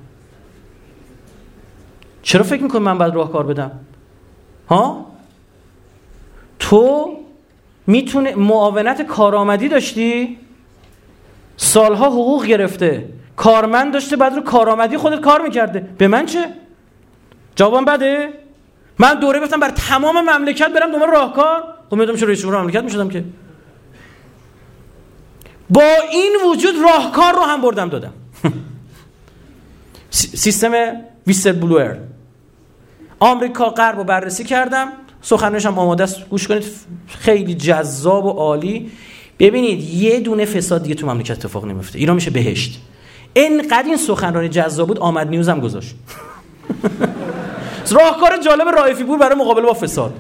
چرا فکر میکنی من باید راهکار بدم؟ تو میتونه معاونت کارآمدی داشتی، سالها حقوق گرفته، کارمند داشته، بعد رو کارآمدی خودت کار میکرده، به من چه؟ جوابم بده؟ من دوره گفتم بر تمام مملکت برم دنبال راهکار، خب میدونم چه رئیس جمهور مملکت میشدم که. با این وجود راهکار رو هم بردم دادم. سیستم ویسل بلوئر آمریکا غرب رو بررسی کردم، سخنرانیش هم آماده است، گوش کنید، خیلی جذاب و عالی. ببینید یه دونه فساد دیگه تو مملکت اتفاق نمیفته، ایران میشه بهشت. اینقدر این سخنرانی جذاب بود آمد نیوز هم گذاشت. راهکار جالب رائفی پور برای مقابله با فساد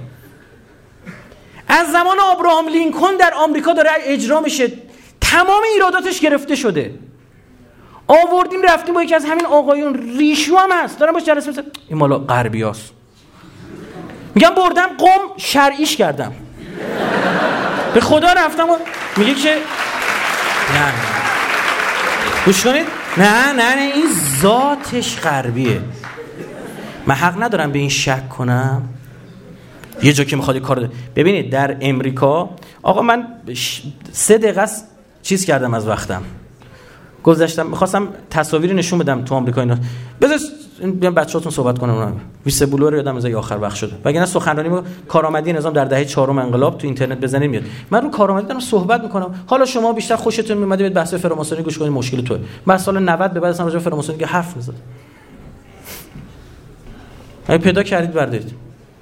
از زمان ابراهام لینکلن در آمریکا داره اجرا میشه، تمام ایراداتش گرفته شده. آوردیم رفتیم با یکی از همین آقایون ریشو هم هست، دارم باش جلسه می‌ذارم، این مالا غربیاست، میگم بردم قم شرعیش کردم، به خدا رفتم و میگه که نه گوش کنید، نه این ذاتش غربیه. من حق ندارم به این شک کنم. یه جا که میخواد کار ببینید در امریکا، آقا من 3 دقیقه چیز کردم از وقتم، گذاشتم می‌خواستم تصاویری نشون بدم تو آمریکا اینا. بذار بیان بچه‌هاتون صحبت کنن اونا. ویسبلور یادم از آخر وقت شده. وگرنه سخنرانی کارآمدی نظام در دهه 4 انقلاب تو اینترنت بزنید میاد. من رو کارآمدی دارم صحبت می‌کنم. حالا شما بیشتر خوشتون میومد به بحث فراماسونی گوش کنید، مشکل توئه. من سال 90 به بعد اصلا راجع به فراماسونی حرف نزدم. اگه پیدا کردید بردارید.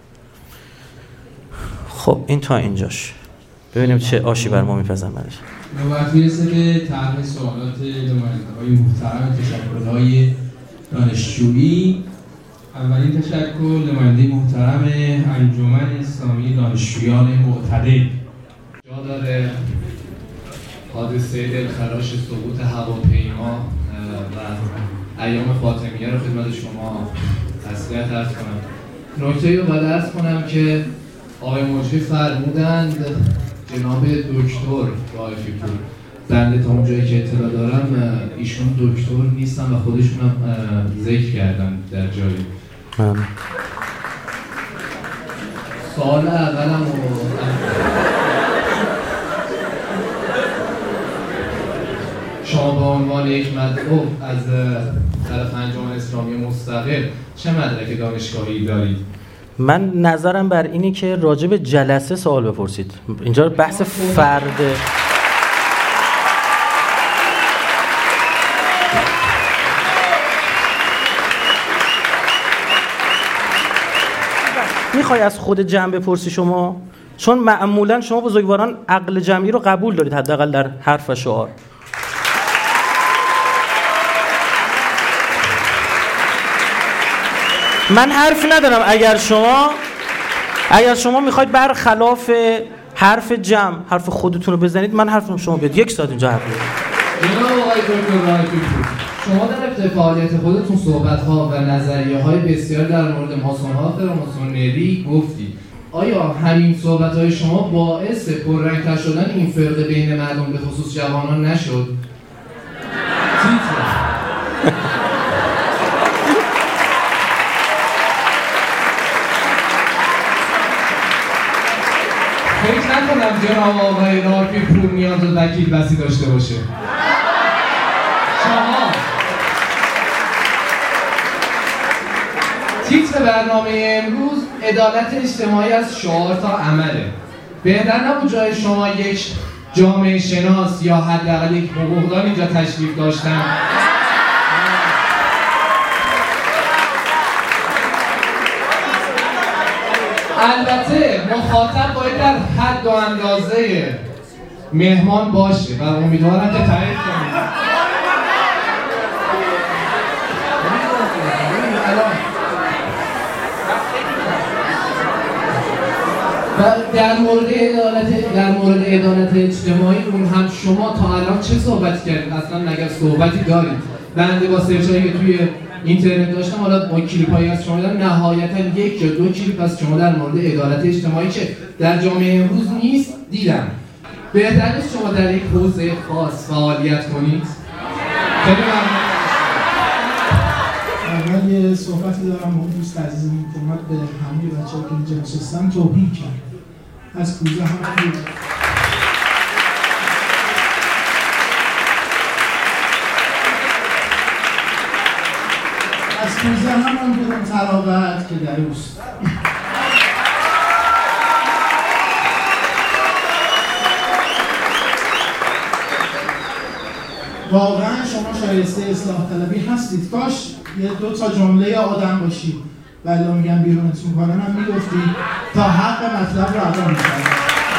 خب این تا اینجاش. ببینیم چه آشی بر ما میپزن بعدش. نوبت میرسه به طرح سوالات نماینده‌های محترم تشکل‌های دانشجویی. اولین تشکل نماینده محترم انجمن اسلامی دانشجویان معتدل. جا داره حادثه دلخراش سقوط هواپیما و ایام فاطمیه رو خدمت شما تسلیت عرض کنم. نکته‌ای رو باید عرض کنم که آقای مجری فرمودند جناب دکتر رائفی پور، بنده تا اونجایی که اطلاع دارم ایشون دکتر نیستن و خودشون هم ذکر کردن در جایی. سوال اولم شما به عنوان یک مدعو از طرف انجمن اسلامی مستقل چه مدرک دانشگاهی دارید؟ من نظرم بر اینی که راجع به جلسه سوال بپرسید. اینجا بحث فرد میخوای از خود جمع بپرسی شما؟ چون معمولا شما بزرگواران عقل جمعی رو قبول دارید حداقل در حرف و شعار. من حرف ندارم. اگر شما میخواید برخلاف حرف جمع حرف خودتون رو بزنید، من حرفم شما بیاد 1 ساعت اینجا حرف بزنید. جناب آقای دکتر رائفی پور، شما در ابتدای فعالیت خودتون صحبت‌ها و نظریه‌های بسیار در مورد ماسون‌ها و فراماسونری گفتید. آیا همین صحبت‌های شما باعث پررنگ‌تر شدن این فرقه بین مردم به خصوص جوانان نشد؟ فکر نکنم جناب آقای رائفی پور نیاز به وکیل بسی داشته باشه. شما تیتر برنامه امروز عدالت اجتماعی از شعار تا عمله. بهتر نبود جای شما یک جامعه شناس یا حداقل یک حقوقدان اینجا تشریف داشتن؟ البته مخاطب باید در حد و اندازه مهمان باشه و امیدوارم که تایید کنید. و در مورد عدالت اجتماعی اون هم شما تا الان چه صحبتی کردید؟ اصلا مگر صحبتی دارید؟ بنده با سرچایی که توی اینترنت داشتم، حالا با کلیپایی از شما دارم، نهایتا 1 یا 2 کلیپ از شما در مورد عدالت اجتماعی که در جامعه امروز نیست دیدم. بهتر نیست شما در یک حوزه خاص فعالیت کنید؟ خیلی ممنون. اول یه صحبتی دارم با دوست عزیزم که اومد به همه بچه‌ها که اینجا نشستن توهین کرد. از کوزه هم بود. از کوزه هم بودم تراوت که در اوست. واقعا شما شایسته اصلاح طلبی هستید. کاش 1-2 جمله آدم باشید و الا میگم بیرونتون کنن هم میگفتید تا حق مطلب رو ادا می‌کردید.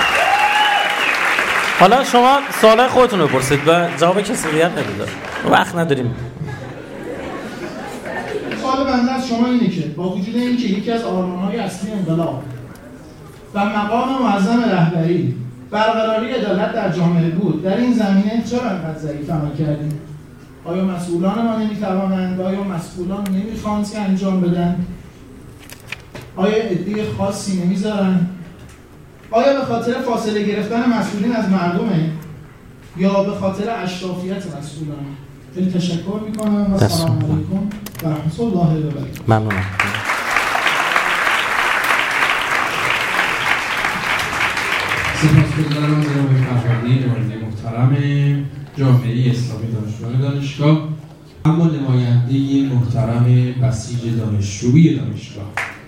حالا شما سوالای خودتون رو بپرسید و جواب کسی دیگه نمیده. وقت نداریم. سوال بنده از شما اینه که با وجود اینکه یکی از آرمان‌های اصلی انقلاب و مقام معظم رهبری برقراری عدالت در جامعه بود، در این زمینه چرا انقدر ضعیف عمل کردیم؟ آیا مسئولان ما نمیتوانند؟ آیا مسئولان نمیخوان که انجام بدن؟ آیا عده خاصی نمیذارن؟ آیا به خاطر فاصله گرفتن مسئولین از مردمه؟ یا به خاطر اشرافیت مسئولان؟ خیلی تشکر میکنم و سلام علیکم و رحمت الله و برکاته. ممنونم. سپاسگزارم جناب فرهادی، نماینده محترم جامعه اسلامی دانشجویان دانشگاه، اما نماینده محترم بسیج دانشجویی دانشگاه.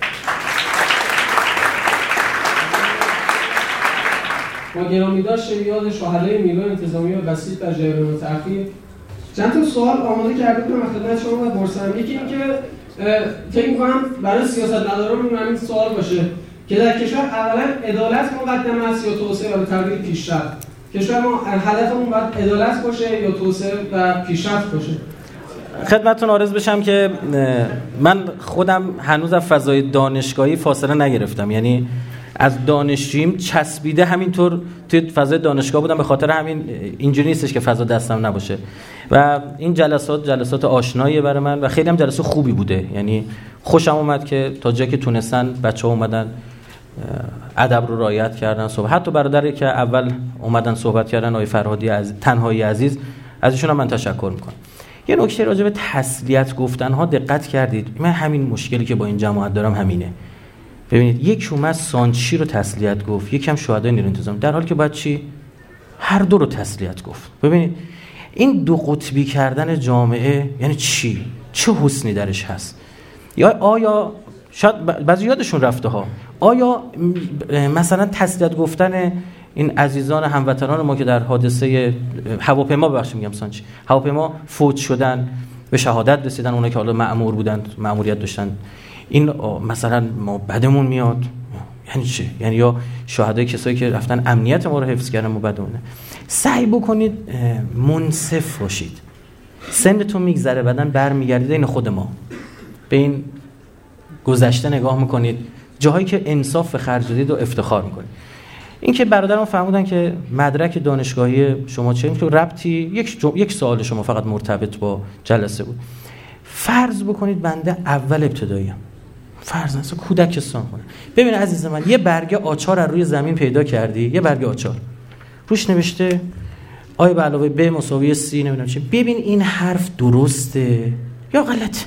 با گرامی داشتیم یاد شهدای میلاد انتظامی و بسیج در جریان تأخیر چند تا سوال آماده کرده بودم خدمت شما و پرسیدم. یکی این که فکر می‌کنم برای سیاستمداران همین سوال باشه که در کشور اولا عدالت مقدم است یا توسعه و تغییر پیشرفت؟ کشور ما هدفمون باید عدالت باشه یا توسعه و پیشرفت باشه؟ خدمتتون عرض بشم که من خودم هنوز از فضای دانشگاهی فاصله نگرفتم، یعنی از دانشجوییم چسبیده همینطور توی فضای دانشگاه بودم، به خاطر همین اینجوری نیستش که فضا دستم نباشه و این جلسات آشناییه برای من و خیلی هم جلسه خوبی بوده. یعنی خوشم اومد که تا جایی که تونستن بچه‌ها اومدن ادب رو رعایت کردن، صحبت حتی برادری که اول اومدن صحبت کردن آقای فرهادی تنهایی عزیز، از ایشون هم من تشکر میکنم. یه نکته راجع به تسلیت گفتن ها دقت کردید؟ من همین مشکلی که با این جماعت دارم همینه. ببینید یک اومد سانچی رو تسلیت گفت، یکم شهدای نیروی انتظامی، در حالی که باید چی؟ هر دو رو تسلیت گفت. ببینید این دو قطبی کردن جامعه یعنی چی؟ چه حسنی درش هست؟ یا آیا شاید بعضی یادشون رفته ها، آیا مثلا تسلیت گفتن این عزیزان هموطنان ما که در حادثه هواپیما هواپیما فوت شدن به شهادت رسیدن، اونایی که حالا مأمور بودن مأموریت داشتن، این مثلا ما بدمون میاد یعنی چه؟ یعنی یا شهدای کسایی که رفتن امنیت ما رو حفظ کردن ما بدمونه. سعی بکنید منصف باشید. سنتون میگذره بعدن برمیگردید این خود ما به این گذشته نگاه میکنید، جاهایی که انصاف خرج دادید و افتخار میکنید. این که برادرم فرمودن که مدرک دانشگاهی شما چه، تو ربطی یک سوال شما فقط مرتبط با جلسه بود. فرض بکنید بنده اول ابتداییم، فرض اصلا کودکستان کنه. ببین عزیز من، یه برگه آچار از روی زمین پیدا کردی، یه برگه آچار روش نوشته آی به علاوه ب مساوی سی نمیدونم چی. ببین این حرف درسته یا غلطه؟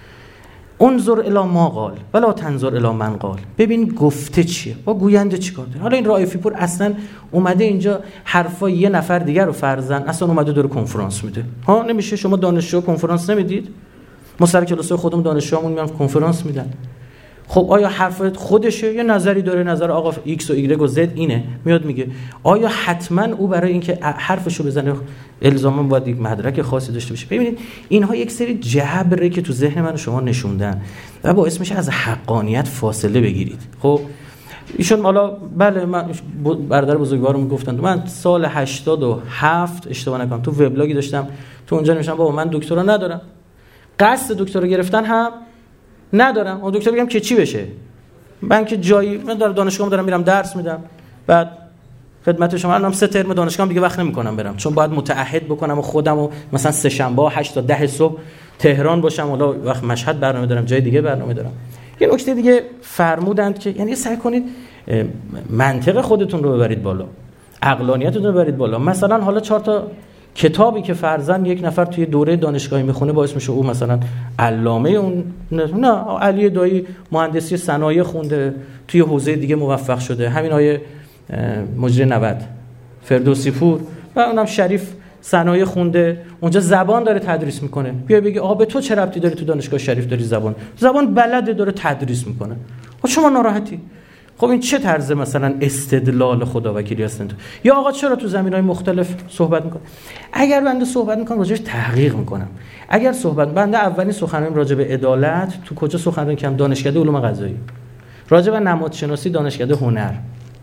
انظر الی ما قال ولا تنظر الی من قال. ببین گفته چیه، با گوینده چیکار داره. حالا این رائفی پور اصلا اومده اینجا حرفای یه نفر دیگر رو فرضاً اصلا اومده داره کنفرانس میده. ها نمیشه شما دانشجو کنفرانس نمیدید؟ ما سر کلاسای خودمون دانشجوامون میان کنفرانس میدن. خب آیا حرف خودشه یا نظری داره؟ نظر آقا ایکس و ایگرگ و زد اینه، میاد میگه. آیا حتما او برای اینکه حرفشو بزنه الزاما باید یک مدرک خاصی داشته باشه؟ ببینید اینها یک سری جبره که تو ذهن من و شما نشوندن و باعث میشه از حقانیت فاصله بگیرید. خب ایشون حالا بله، من برادر بزرگوارم گفتن من سال 87 اشتباه نکنم تو وبلاگی داشتم، تو اونجا نوشتم بابا من دکترا ندارم، قصد دکترا گرفتن هم ندارم. اون دکتر بگم که چی بشه؟ من که جایی من در دانشگاه دارم میرم درس میدم، بعد خدمت شما الان 3 ترم دانشگاه دیگه وقت نمیکنم برم، چون باید متعهد بکنم و خودمو مثلا سه شنبه 8 تا 10 صبح تهران باشم، حالا وقت مشهد برنامه دارم، جای دیگه برنامه دارم. یه نکته دیگه فرمودند که یعنی سعی کنید منطق خودتون رو ببرید بالا، عقلانیتتون رو ببرید بالا. مثلا حالا 4 تا کتابی که فرضاً یک نفر توی دوره دانشگاهی میخونه باعث میشه او مثلا علامه اون، نه علی دایی مهندسی صنایع خونده توی حوزه دیگه موفق شده، همین آیه مجری 90 فردوسی پور و اونم شریف صنایع خونده، اونجا زبان داره تدریس میکنه. بیا بگی آقا به تو چه ربطی داری تو دانشگاه شریف داری زبان بلده داره تدریس میکنه، شما ناراحتی؟ خب این چه طرز مثلا استدلال خداوکیلی هستن؟ یا آقا چرا تو زمینهای مختلف صحبت میکنه؟ اگر بنده صحبت میکنم راجعش تحقیق میکنم. اگر صحبت بنده اولین سخنرانی راجع به عدالت تو کجا سخنرانی کردم؟ دانشکده علوم قضایی. راجع به نمادشناسی دانشکده هنر.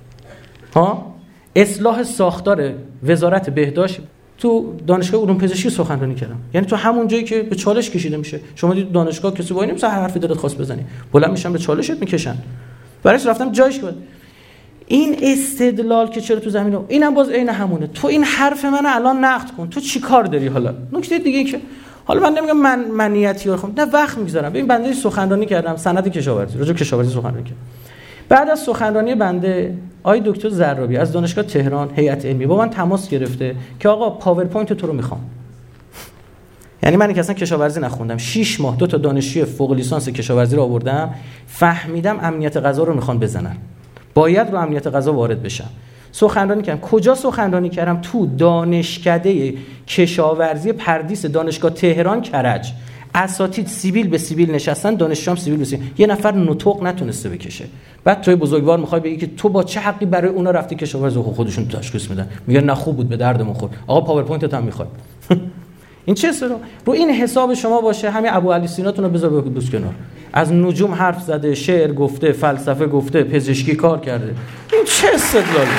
ها اصلاح ساختار وزارت بهداشت تو دانشگاه علوم پزشکی سخنرانی کردم. یعنی تو همون جایی که به چالش کشیده میشه. شما دید دانشگاه کسی وای نمیشه حرفی دلت خواست بزنی، بلند میشن به چالشت میکشن. برایش رفتم جایش بود. این استدلال که چرا تو زمینه، اینم باز عین همونه. تو این حرف منو الان نقد کن، تو چی کار داری؟ حالا نکته دیگه که حالا من نمیگم من منیتی رو نه وقت میذارم. ببین بنده سخنرانی کردم سند کشاورزی، راجع به کشاورزی سخنرانی کردم. بعد از سخنرانی بنده آقای دکتر زرابی از دانشگاه تهران هیئت علمی با من تماس گرفته که آقا پاورپوینت تو رو میخوام. یعنی من که اصلا کشاورزی نخوندم، 6 ماه 2 تا دانشجوی فوق لیسانس کشاورزی رو آوردم، فهمیدم امنیت غذا رو میخوان بزنن، باید رو امنیت غذا وارد بشم. سخنرانی کردم. کجا سخنرانی کردم؟ تو دانشکده کشاورزی پردیس دانشگاه تهران کرج. اساتید سیبیل به سیبیل نشستن، دانشجوام سیبیل به سیبیل، یه نفر نطق نتونسته بکشه. بعد توی بزرگوار میخوای بگی که تو با چه حقی برای اونا رفتی کشاورزی؟ خودشون تشخیص میدن، میگن نه خوب بود، به دردمون خورد. آقا پاورپوینتت هم میخواد. این چه رو این حساب شما باشه. همین ابو علی سیناتون رو بذار بگوش کنار. از نجوم حرف زده، شعر گفته، فلسفه گفته، پزشکی کار کرده. این چه استدلالیه؟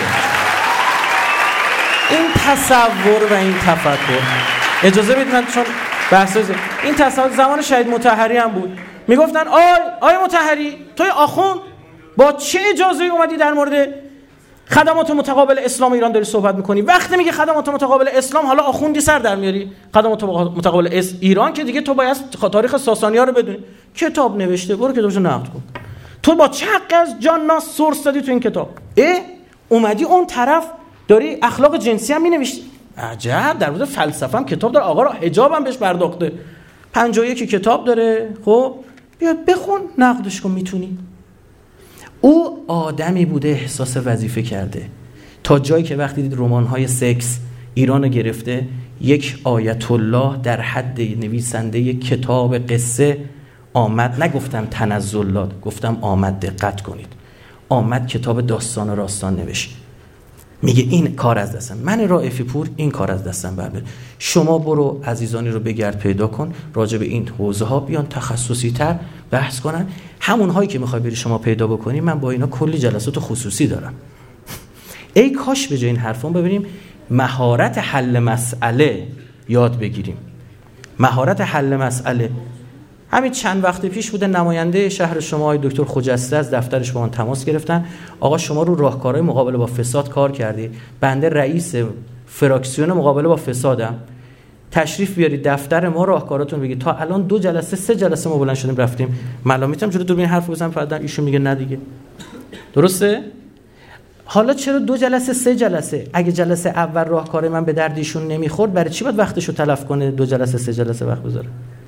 این تصور و این تفکر. اجازه بدید من چون بحث این تصور زمان شهید مطهری هم بود. میگفتن آی مطهری، توی آخوند با چه اجازه‌ای اومدی در مورد خدمات متقابل اسلام ایران داری صحبت میکنی؟ وقتی میگه خدمات متقابل اسلام، حالا آخوندی سر در میاری؟ خدمات متقابل ایران که دیگه تو باید تاریخ ساسانی‌ها رو بدونی. کتاب نوشته، برو کتابشو نقد کن. تو با چه حقی از جان ناس سورس دادی تو این کتاب؟ اومدی اون طرف داری اخلاق جنسی هم مینوشتی. عجب، در مورد فلسفه هم کتاب داره، آقا را حجاب هم بهش پرداخته، 51 کتاب داره. خب بیا بخون، نقدش کن میتونی. او آدمی بوده احساس وظیفه کرده تا جایی که وقتی دید رمان‌های سکس ایرانو گرفته، یک آیت الله در حد نویسنده کتاب قصه آمد، نگفتم تنزلات، گفتم آمد، دقت کنید، آمد کتاب داستان و راستان نوشت. میگه این کار از دستم، من رائفی پور این کار از دستم برمیاد. شما برو عزیزانی رو بگرد پیدا کن، راجع به این حوزه ها بیان تخصصی تر بحث کنن. همون هایی که میخوای بری شما پیدا بکنی، من با اینا کلی جلسات خصوصی دارم. ای کاش به جای این حرفان ببینیم مهارت حل مسئله یاد بگیریم. مهارت حل مسئله. همین چند وقت پیش بوده نماینده شهر شما آقای دکتر خجسته از دفترش با من تماس گرفتن. آقا شما رو راهکارهای مقابله با فساد کار کردی، بنده رئیس فراکسیون مقابله با فسادم، تشریف بیارید دفتر ما راهکاراتون بگید. تا الان 2 جلسه 3 جلسه ما بلند شدیم رفتیم، ملامیتم جلوی دوربین حرف بزنم، فردا ایشون میگه نه دیگه. درسته؟ حالا چرا 2 جلسه 3 جلسه؟ اگه جلسه اول راهکار من به درد ایشون نمیخورد، برای چی باید وقتشو تلف کنه 2 جلسه 3 جلسه وقت بذاره؟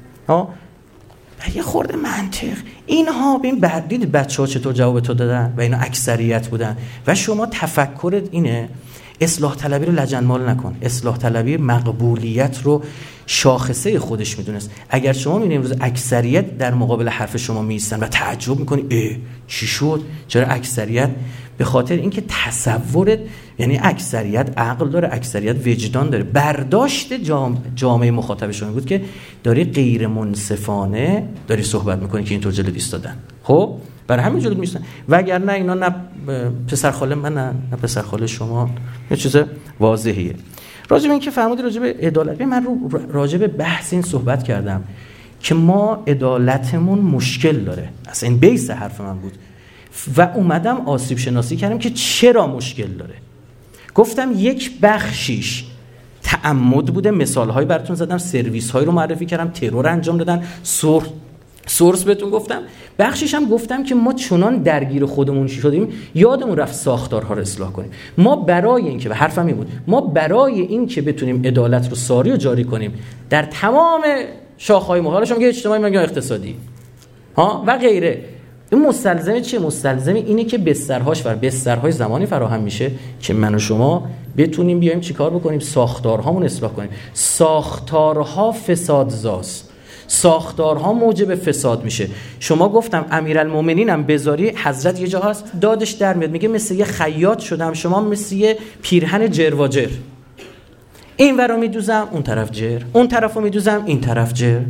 یه خورده منطق. اینها ببین بردید بچه‌ها چطور جواب تو دادن و اینا اکثریت بودن و شما تفکرت اینه اصلاح طلبی رو لجنمال نکن. اصلاح طلبی مقبولیت رو شاخصه خودش میدونست. اگر شما میبینید امروز اکثریت در مقابل حرف شما میستن و تعجب میکنی چی شد؟ چرا اکثریت؟ به خاطر اینکه تصورت، یعنی اکثریت عقل داره، اکثریت وجدان داره. برداشت جامعه مخاطب شما بود که داری غیر منصفانه داری صحبت میکنی که اینطور جلوت ایستادن. خب برای همین جلوت میستن، وگرنه اینا نه پسرخاله من نه پسرخاله شما. یه چیز واضحیه. راجع به این که فرمودی راجع به عدالت، من راجع به بحث این صحبت کردم که ما عدالتمون مشکل داره. اصلا این بیس حرف من بود و اومدم آسیب شناسی کردم که چرا مشکل داره. گفتم یک بخشیش تعمد بوده، مثال‌هایی براتون زدم، سرویس‌هایی رو معرفی کردم، ترور انجام دادن، سورس بهتون گفتم. بخشیش هم گفتم که ما چنان درگیر خودمون شدیم یادمون رفت ساختارها رو اصلاح کنیم. ما برای این که، و حرفم این بود، ما برای این که بتونیم عدالت رو ساری و جاری کنیم در تمام شاخه‌های مختلفش، میگه اجتماعی، میگه اقتصادی و غیره، این مستلزم چیه؟ مستلزم اینه که بسترهای زمانی فراهم میشه که من و شما بتونیم بیایم چیکار بکنیم؟ ساختارهامون اصلاح کنیم. ساختارها فسادزاست، ساختارها موجب فساد میشه. شما گفتم امیرالمومنین هم بذاری، حضرت یه جا هست دادش در میاد، میگه مثل یه خیاط شدم، شما مثل یه پیرهن جرواجر، این ورا میدوزم اون طرف جر، اون طرفو میدوزم این طرف جر،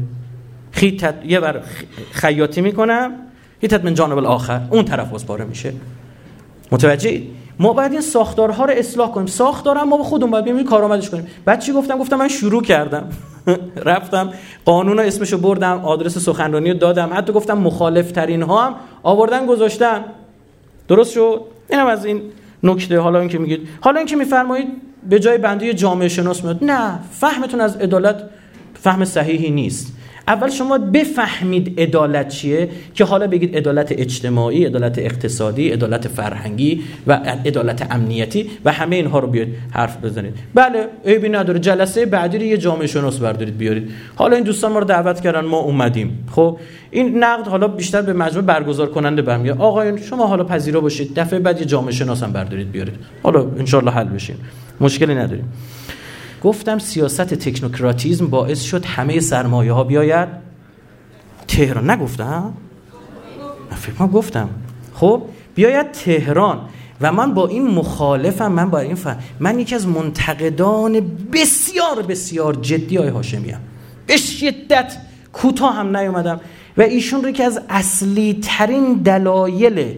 یه ور خیاطی میکنم هیتت من جانب الاخر، اون طرف واسپاره میشه. متوجه؟ ما باید این ساختارها رو اصلاح کنیم. ساختارها ما به خودمون باید بیایم کارآمدش کنیم. بعد چی گفتم من شروع کردم رفتم قانون رو اسمشو بردم، آدرس سخنرانی رو دادم، حتی گفتم مخالف ترین ها هم آوردن گذاشتن. درست شد؟ اینم از این نکته. حالا اینکه میگید، حالا اینکه میفرمایید به جای بنده جامعه شناس میاد، نه، فهمتون از عدالت فهم صحیحی نیست. اول شما بفهمید عدالت چیه که حالا بگید عدالت اجتماعی، عدالت اقتصادی، عدالت فرهنگی و عدالت امنیتی و همه اینها رو بیاید حرف بزنید. بله عیبی نداره، جلسه بعدی رو یه جامعه شناس بردارید بیارید. حالا این دوستان ما رو دعوت کردن، ما اومدیم. خب این نقد حالا بیشتر به مجموع برگزار کننده برمیاد. آقایون شما حالا پذیرا باشید، دفعه بعد یه جامعه شناس هم بردارید بیارید. حالا ان شاءالله حل بشین. مشکلی نداریم. گفتم سیاست تکنوکراتیسم باعث شد همه سرمایه ها بیاید تهران. نگفتم؟ فکر کنم گفتم. خب بیاید تهران و من با این مخالفم. من یکی از منتقدان بسیار بسیار جدی آقای هاشمی ام. به شدت کوتاه هم نیومدم و ایشون رو که از اصلی ترین دلایل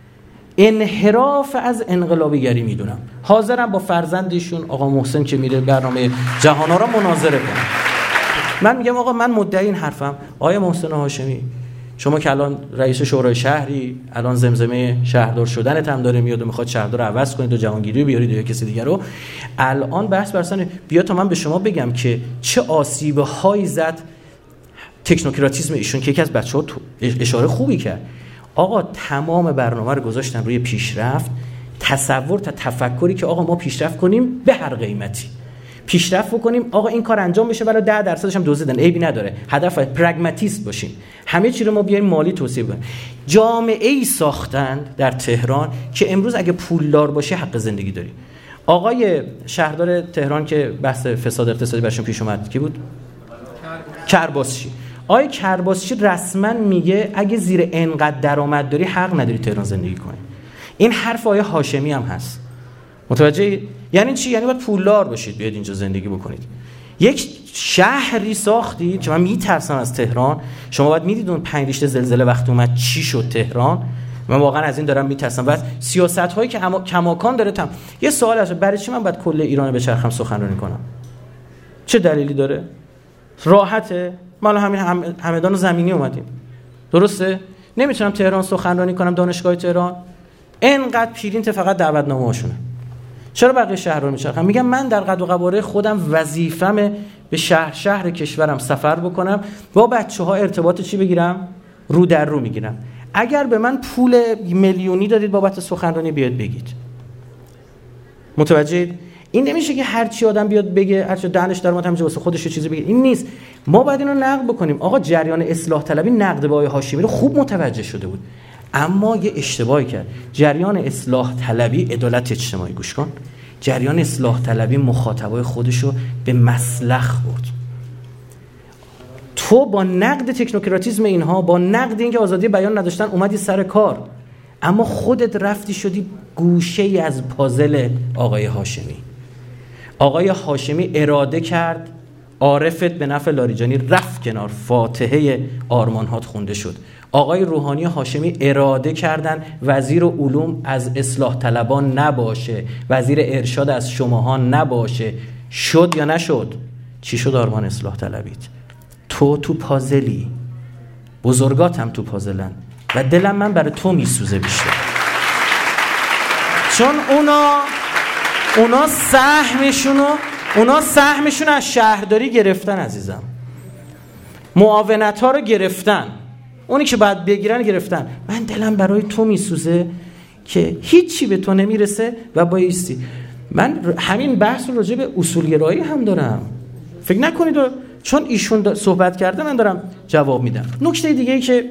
انحراف از انقلابیگری میدونم. حاضرم با فرزندشون آقا محسن که میره برنامه جهانا را مناظره کنم. من میگم آقا من مدعی این حرفم. آقای محسن هاشمی شما که الان رئیس شورای شهری، الان زمزمه شهردار شدنت هم داره میاد و میخواد شهردار رو عوض کنید و جهانگیری بیارید یا کسی دیگر رو، الان بحث برسن بیا تا من به شما بگم که چه آسیب هایی زد تکنوکراتیسم ایشون که یکی از بچه‌ها اشاره خوبی کرد. آقا تمام برنامه رو گذاشتن روی پیشرفت، تصور تا تفکری که آقا ما پیشرفت کنیم به هر قیمتی. پیشرفت بکنیم آقا این کار انجام بشه ولی 10% هم دزدیدن، عیبی نداره. هدف پرگماتیست باشیم. همه چی رو ما بیایم مالی توسعه بدیم. جامعه‌ای ساختند در تهران که امروز اگه پولدار باشه حق زندگی داری. آقای شهردار تهران که بحث فساد اقتصادی برشون پیش اومد کی بود؟ کرباسچی. آقای کرباسچی رسما میگه اگه زیر انقدر درآمد داری حق نداری تهران زندگی کنی. این حرف آقای هاشمی هم هست. متوجه؟ یعنی چی؟ یعنی باید پولدار باشید بیاید اینجا زندگی بکنید. یک شهری ساختید که من میترسم از تهران. شما باید میدید اون 5 ریشته زلزله وقتی اومد چی شد تهران. من واقعا از این دارم میترسم. و سیاست هایی که کماکان داره یه سوال هست، برای چی من باید کل ایران به چرخم سخنرانی کنم؟ چه دلیلی داره؟ راحته. ما همین همدان زمینی اومدیم. درسته؟ نمیتونم تهران سخنرانی کنم، دانشگاه تهران اینقدر پرینت فقط دعوتنامه‌هاشونه. چرا بقیه شهر رو میچرخم؟ میگم من در قد و قواره خودم وظیفمه به شهر کشورم سفر بکنم، با بچه‌ها ارتباط چی بگیرم؟ رو در رو میگیرم. اگر به من پول میلیونی دادید بابت سخنرانی بیاد بگید. متوجهید؟ این نمیشه که هر چی آدم بیاد بگه، هر چی دهنش در اومد همینجا واسه خودش یه چیزی بگه. این نیست. ما باید اینو نقد بکنیم. آقا جریان اصلاح طلبی نقد به آقای هاشمی رو خوب متوجه شده بود، اما یه اشتباهی کرد. جریان اصلاح طلبی عدالت اجتماعی، گوش کن، جریان اصلاح طلبی مخاطبای خودشو به مسلخ برد. تو با نقد تکنوکراتیسم اینها، با نقد اینکه آزادی بیان نداشتن اومدی سر کار، اما خودت رفتی شدی گوشه‌ای از پازل آقای هاشمی. آقای هاشمی اراده کرد عارفت به نفع لاریجانی رفت کنار، فاتحه آرمانهات خونده شد. آقای روحانی هاشمی اراده کردن وزیر علوم از اصلاح طلبان نباشه، وزیر ارشاد از شماها نباشه. شد یا نشد؟ چی شد آرمان اصلاح طلبیت؟ تو پازلی، بزرگات هم تو پازلن و دلم من برای تو میسوزه بیشتر، چون اونا سهمشون از شهرداری گرفتن عزیزم، معاونت ها رو گرفتن، اونی که باید بگیرن گرفتن. من دلم برای تو میسوزه که هیچی به تو نمیرسه و بایستی. من همین بحث رو راجع به اصولگرایی هم دارم، فکر نکنید چون ایشون صحبت کرده من دارم جواب میدم. نکته دیگه ای که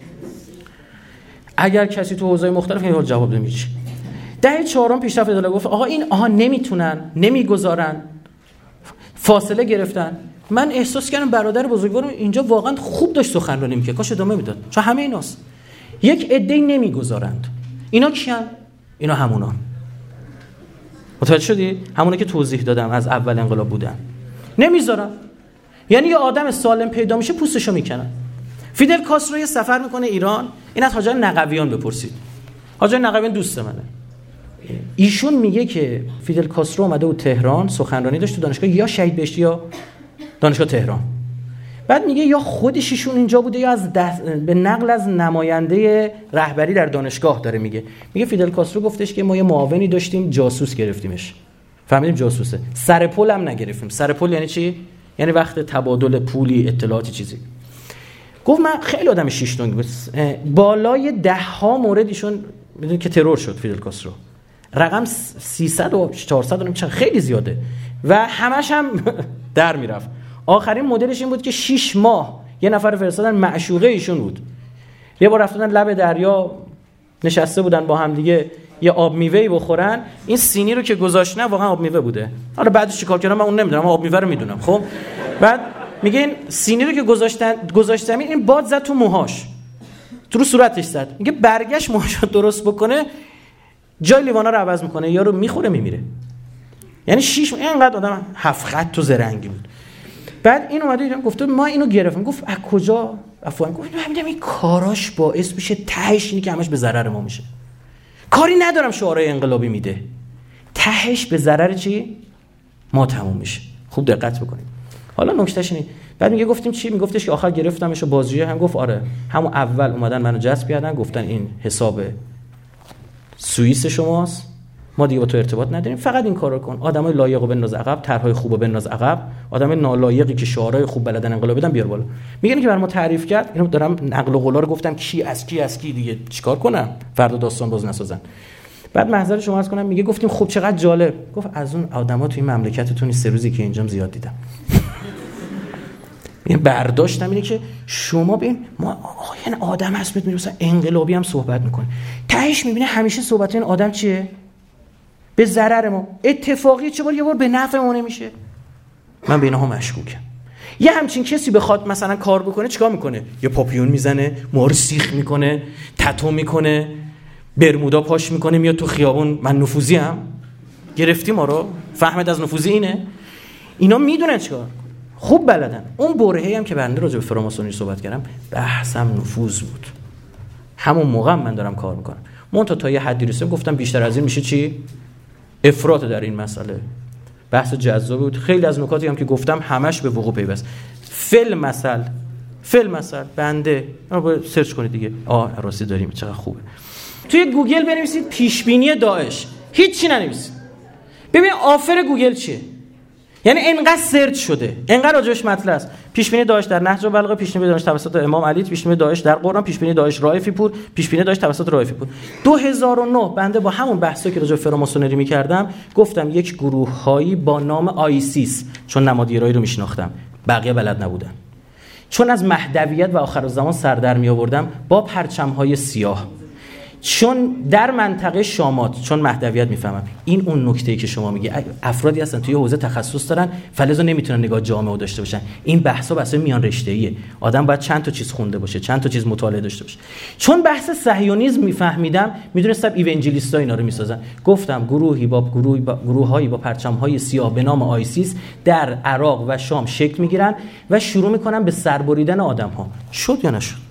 اگر کسی تو حوزه‌های مختلف این جواب نمیشه، دهه چهارم پیشرفت عدالت گفت آقا این نمیتونن، نمیگذارن، فاصله گرفتن. من احساس کردم برادر بزرگوارم اینجا واقعا خوب داشت سخنرانی میکرد، کاش ادامه میداد، چون همه ایناست. یک عده‌ای نمیگذارند. اینا کیان؟ اینا همونان. متوجه شدی؟ همونا که توضیح دادم از اول انقلاب بودن. نمیذارن. یعنی یه آدم سالم پیدا میشه پوستشو میکنن. فیدل کاسترو یه سفر میکنه ایران، این از حاج نقویان بپرسید. حاج نقویان دوست منه. ایشون میگه که فیدل کاسترو اومده بود تهران، سخنرانی داشت تو دانشگاه یا شهید بهشتی یا دانشگاه تهران. بعد میگه یا خودش ایشون اینجا بوده یا به نقل از نماینده رهبری در دانشگاه داره میگه فیدل کاسترو گفتش که ما یه معاونی داشتیم جاسوس گرفتیمش. فهمیدیم جاسوسه. سر پل هم نگرفتیم. سر پل یعنی چی؟ یعنی وقت تبادل پولی، اطلاعاتی، چیزی. گفت من خیلی آدم شیشتونگ بود، بالای 10 مورد ایشون میدونید که ترور شد فیدل کاسترو، رقم 300 و 400 خیلی زیاده و همش هم در میرفت. آخرین مدلش این بود که 6 ماه یه نفر فرستادن معشوقه ایشون بود، یه بار رفتن لب دریا نشسته بودن با هم دیگه یه آب میوه‌ای بخورن، این سینی رو که گذاشتن واقعا آب میوه بوده، حالا بعدش چیکار کردن من اون نمیدونم، آب میوه رو میدونم. خب بعد میگه این سینی رو که گذاشتن این باد زد تو موهاش، تو رو صورتش زد، میگه برگشت موهاشو درست بکنه جای لیوانا رو عوض میکنه، یارو میخوره میمیره. یعنی 6 اینقدر آدم 7 خط تو زرنگی بود. بعد این اومده دیدم گفته ما اینو گرفتیم، گفت از کجا؟ افغان. گفت میگم این کاراش باعث میشه تهش اینی که همش به ضرر ما میشه. کاری ندارم شعارهای انقلابی میده، تهش به ضرر چی؟ ما تموم میشه. خوب دقت بکنید. حالا نکتهش اینه. بعد میگه گفتیم چی؟ میگفتش که آخر گرفتمشو بازجویی، هم گفت آره همون اول اومدن منو جذب کردن گفتن این حساب سوئیس شماست، ما دیگه با تو ارتباط نداریم، فقط این کارو کن، آدمای لایقو بنداز عقب، طرحهای خوبو بنداز عقب، آدمای نالایقی که شعارهای خوب بلدن انقلاب بدن بیار بالا. میگن که برام تعریف کرد، اینو دارم نقل و قولا رو گفتم کی از کی دیگه چیکار کنم فردا داستان باز نسازن. بعد محضر شما عرض کنم میگه گفتیم خب چقدر جالب، گفت از اون آدما توی مملکتتون 3 روزی که اینجام زیاد دیدم. این برداشتم اینه که شما ببین ما یعنی آدم هست میبینی مثلا انقلابی هم صحبت میکنه، تهش میبینه همیشه صحبت این آدم چیه؟ به ضرر ما. اتفاقی چه بار یه بار به نفع ما نمیشه. من به اینها مشکوکم. یه همچین کسی بخواد مثلا کار بکنه چیکار میکنه؟ یه پاپیون میزنه، موهارو سیخ میکنه، تتو میکنه، برمودا پاش میکنه، میاد تو خیابون من نفوذی ام، گرفتی ما رو، فهمت از نفوذی اینه. اینا میدونن چیکار، خوب بلدن. اون برهه‌ای هم که بنده راجع به فراماسونی صحبت کردم بحثم نفوذ بود، همون موقع من دارم کار میکنم. منتها تا یه حدی رسیدم گفتم بیشتر از این میشه چی؟ افراط در این مسئله. بحث جذابی بود. خیلی از نکاتی هم که گفتم همش به وقوع پیوست. فل مثل بنده سرچ کنید دیگه، راستی داریم چقدر خوبه. توی گوگل بنویسید پیشبینی داعش، هیچی ننویسید، ببین آفر گوگل چیه. یعنی انقدر سرچ شده، انقدر راجعش مطلب است. پیشبینی داعش در نهج البلاغه، پیشبینی داعش توسط امام علی، پیشبینی داعش در قرآن، پیشبینی داعش رائفی پور، پیشبینی داعش توسط رائفی پور. 2009 بنده با همون بحثی که راجع به فراماسونری می‌کردم گفتم یک گروه‌هایی با نام آیسیس، چون نمادگرایی رو میشناختم بقیه بلد نبودن، چون از مهدویت و آخرالزمان سر در میآوردم با پرچم‌های سیاه، چون در منطقه شامات چون مهدویت میفهمم. این اون نکته‌ای که شما میگی افرادی هستن توی حوزه تخصص دارن فلزا نمیتونن نگاه جامع داشته باشن. این بحث میان رشته‌ایه، آدم باید چند تا چیز خونده باشه، چند تا چیز مطالعه داشته باشه. چون بحث صهیونیسم میفهمیدم میدونستم ایونجلیستا اینا رو میسازن. گفتم گروه‌هایی با پرچم‌های سیاه به نام آیسیس در عراق و شام شکل میگیرن و شروع میکنن به سربریدن آدم‌ها. شد یا نشد؟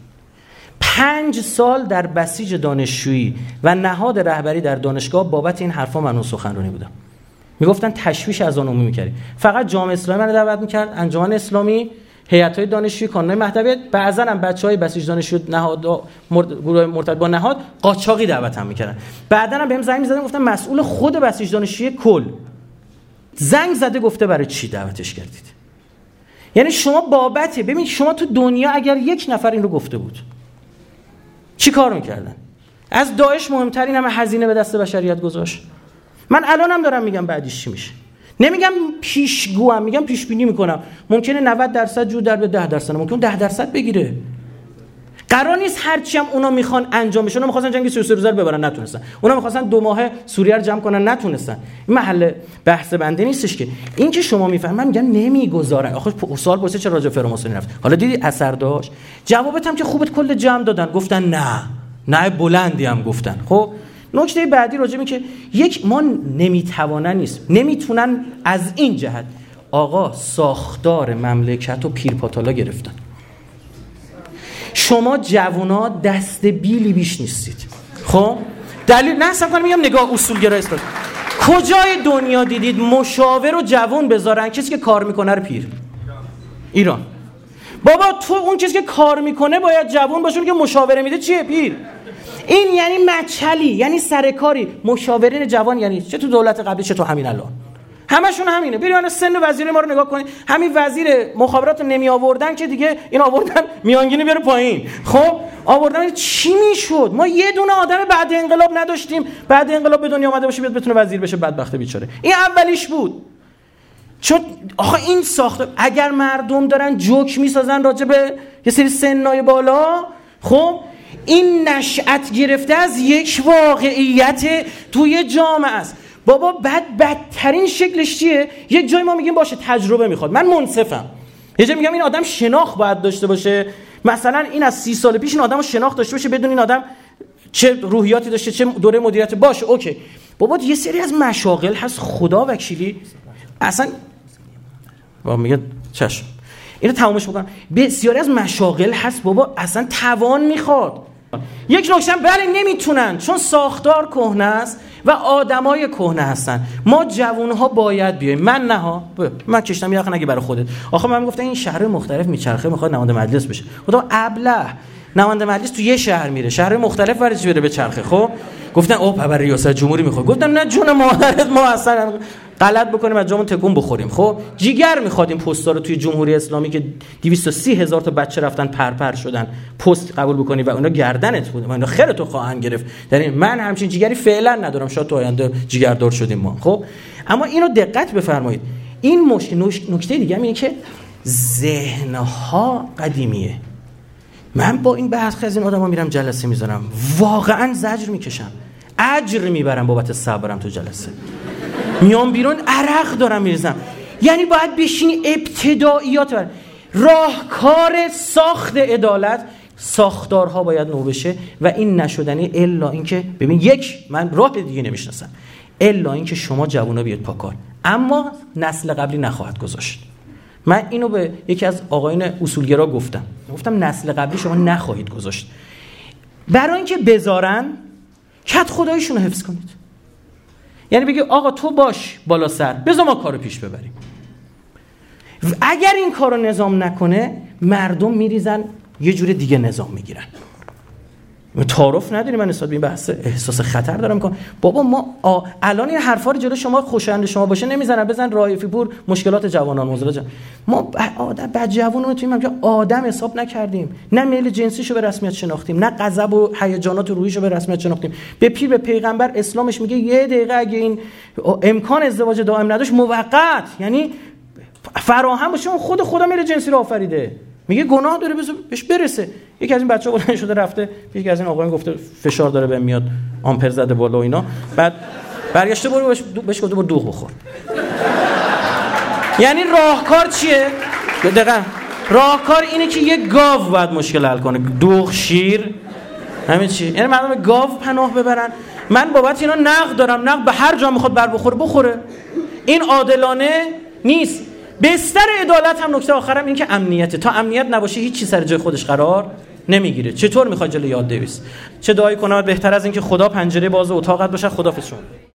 5 سال در بسیج دانشجویی و نهاد رهبری در دانشگاه بابت این حرفا من سخنرانی بودم. میگفتن تشویش اذان عمومی کردی. فقط جامعه اسلامی من دعوت میکرد، انجمن اسلامی، هیئت‌های دانشجویی، کانون‌های مهدویت، بعضا هم بچهای بسیج دانشجو نهاد گروه مرتبط با نهاد قاچاقی دعوت هم میکردن. بعداً هم بهم زنگ می‌زدن گفتن مسئول خود بسیج دانشجویی کل زنگ زده گفته برای چی دعوتش کردید. یعنی شما بابت ببین شما تو دنیا اگر یک نفر این رو گفته بود چی کار میکردن؟ از داعش مهمترین همه هزینه به دست بشریت گذاشت. من الانم دارم میگم بعدش چی میشه. نمیگم پیشگوام، میگم پیش بینی میکنم. ممکنه 90% جو در به 10%، ممکنه 10% بگیره. قرار نیست هرچی هم اونا میخوان انجام بشه. اونا میخواستن جنگ 33 روزه رو ببرن نتونستن. اونا میخواستن 2 ماه سوریه رو جمع کنن نتونستن. این محل بحث بنده نیستش که این که شما میفهمن. من میگم نمیگذارن. آخه سوال پرسید چرا راجع فراماسونی رفت. حالا دیدی اثر داشت؟ جوابت هم که خوبت کل جمع دادن، گفتن نه بلندی هم گفتن. خب نکته بعدی راجع که ما نمیتوانن نیست، نمیتونن از این جهت آقا ساختار مملکت و پیرپاتالا گرفتن. شما جوونا دست بیلی بیش نیستید. خب دلیل نه اصلا کنم میگم نگاه اصولگرا است. کجای دنیا دیدید مشاور و جوون بذارن کسی که کار میکنه رو پیر؟ ایران. بابا تو اون کسی که کار میکنه باید جوون باشه که مشاوره میده چیه؟ پیر. این یعنی مچلی، یعنی سرکاری. مشاورین جوان یعنی چه تو دولت قبلی چه تو همین الان. همشون همینه. برید سن وزیر ما رو نگاه کنید، همین وزیر مخابرات رو نمی آوردن که دیگه این آوردن میانگینی بره پایین. خب آوردن چی میشد؟ ما یه دونه آدم بعد انقلاب نداشتیم، بعد انقلاب به دنیا اومده باشه بیاد بتونه وزیر بشه، بدبخت بیچاره. این اولیش بود. چون آخه این ساخته اگر مردم دارن جوک میسازن راجع به یه سری سنای بالا، خب این نشأت گرفته از یک واقعیت توی جامعه است. بابا بدترین شکلش چیه؟ یک جای ما میگیم باشه تجربه میخواد، من منصفم. یه جای میگم این آدم شناخت باید داشته باشه، مثلا این از 30 سال پیش این آدمو شناخت داشته باشه، بدون این آدم چه روحیاتی داشته، چه دوره مدیریت باشه، اوکی. بابا یه سری از مشاغل هست خدا وکیلی اصلا بابا میگه چشم اینو تمامش بکنم، بسیاری از مشاغل هست بابا اصلا توان میخواد. یک نکته بله نمیتونن، چون ساختار کهنه است و آدمای کهنه هستن. ما جوانها باید بیایم. من نه ها، من کشتم یه نگه برای خودت. آخه من گفتم این شهر مختلف میچرخه میخواد نماینده مجلس بشه. خدا ابله نماینده مجلس تو یه شهر میره، شهر مختلف برای چی بره به چرخه؟ خب گفتن او برای ریاست جمهوری میخواد. گفتم نه جون مادرت، ما اصلا غلط بکنیم از جامون تکون بخوریم. خب جیگر میخواد این پستا رو توی جمهوری اسلامی که 230,000 تا بچه رفتن پرپر شدن پست قبول بکنی و اونا گردنت بوده، اینا خیرتو خواهند گرفت. یعنی من همچین جیگری فعلا ندارم، شاید تو آینده جیگردار شدیم ما. خب اما اینو دقت بفرمایید، این نکته دیگه اینه که ذهنها قدیمیه. من با این بحث از این آدما میرم جلسه میذارم، واقعا زجر میکشم، اجر میبرم بابت صبرم تو جلسه، میام بیرون عرق دارم میریزم. یعنی باید بشینی ابتداییات بر راهکار ساخت عدالت، ساختارها باید نو بشه و این نشدنی الا اینکه ببین یک من راه دیگه نمیشناسم الا اینکه شما جوونا بیاد پاکار، اما نسل قبلی نخواهد گذاشت. من اینو به یکی از آقایون اصولگرا گفتم نسل قبلی شما نخواهید گذاشت. برای اینکه بذارن کت خدایشون رو حفظ کنید. یعنی بگی آقا تو باش بالا سر، بذار ما کارو پیش ببریم. اگر این کارو نظام نکنه مردم میریزن یه جور دیگه نظام میگیرن. تعارف نداری من نسبت به این بحث احساس خطر دارم میکنم. بابا ما الان این حرفا رو جلو شما خوشایند شما باشه نمیزنن، بزن رایفی پور مشکلات جوانان موزل ما بعد جوانو تو این آدم حساب نکردیم، نه میل جنسیشو به رسمیت شناختیم، نه غضب و هیجانات روحیشو به رسمیت شناختیم. به پیر به پیغمبر اسلامش میگه یه دقیقه اگه این امکان ازدواج دائم نداشت موقت، یعنی فراهم باشه، اون خدا میل جنسی رو آفریده، میگه گناه داره بهش برسه. یکی از این بچه‌ها بلند شده رفته، یکی از این آقایون گفته فشار داره بهم میاد، آمپر زده بالا و اینا، بعد برگشته برو بهش گفته برو دوغ بخور. یعنی راهکار چیه؟ دقیقاً راهکار اینه که یک گاو باید مشکل حل کنه، دوغ، شیر، همین چی؟ یعنی مردم به گاو پناه ببرن. من بابت اینا نقد دارم، نقد به هر جا میخواد بر بخوره. این عادلانه نیست. بستر عدالت هم نکته آخرم این که امنیته. تا امنیت نباشه هیچ چی سر جای خودش قرار نمیگیره. چطور میخواد جلوی یاد دویس؟ چه دعایی کنم بهتر از این که خدا پنجره باز اتاقت باشه. خدافظ شما.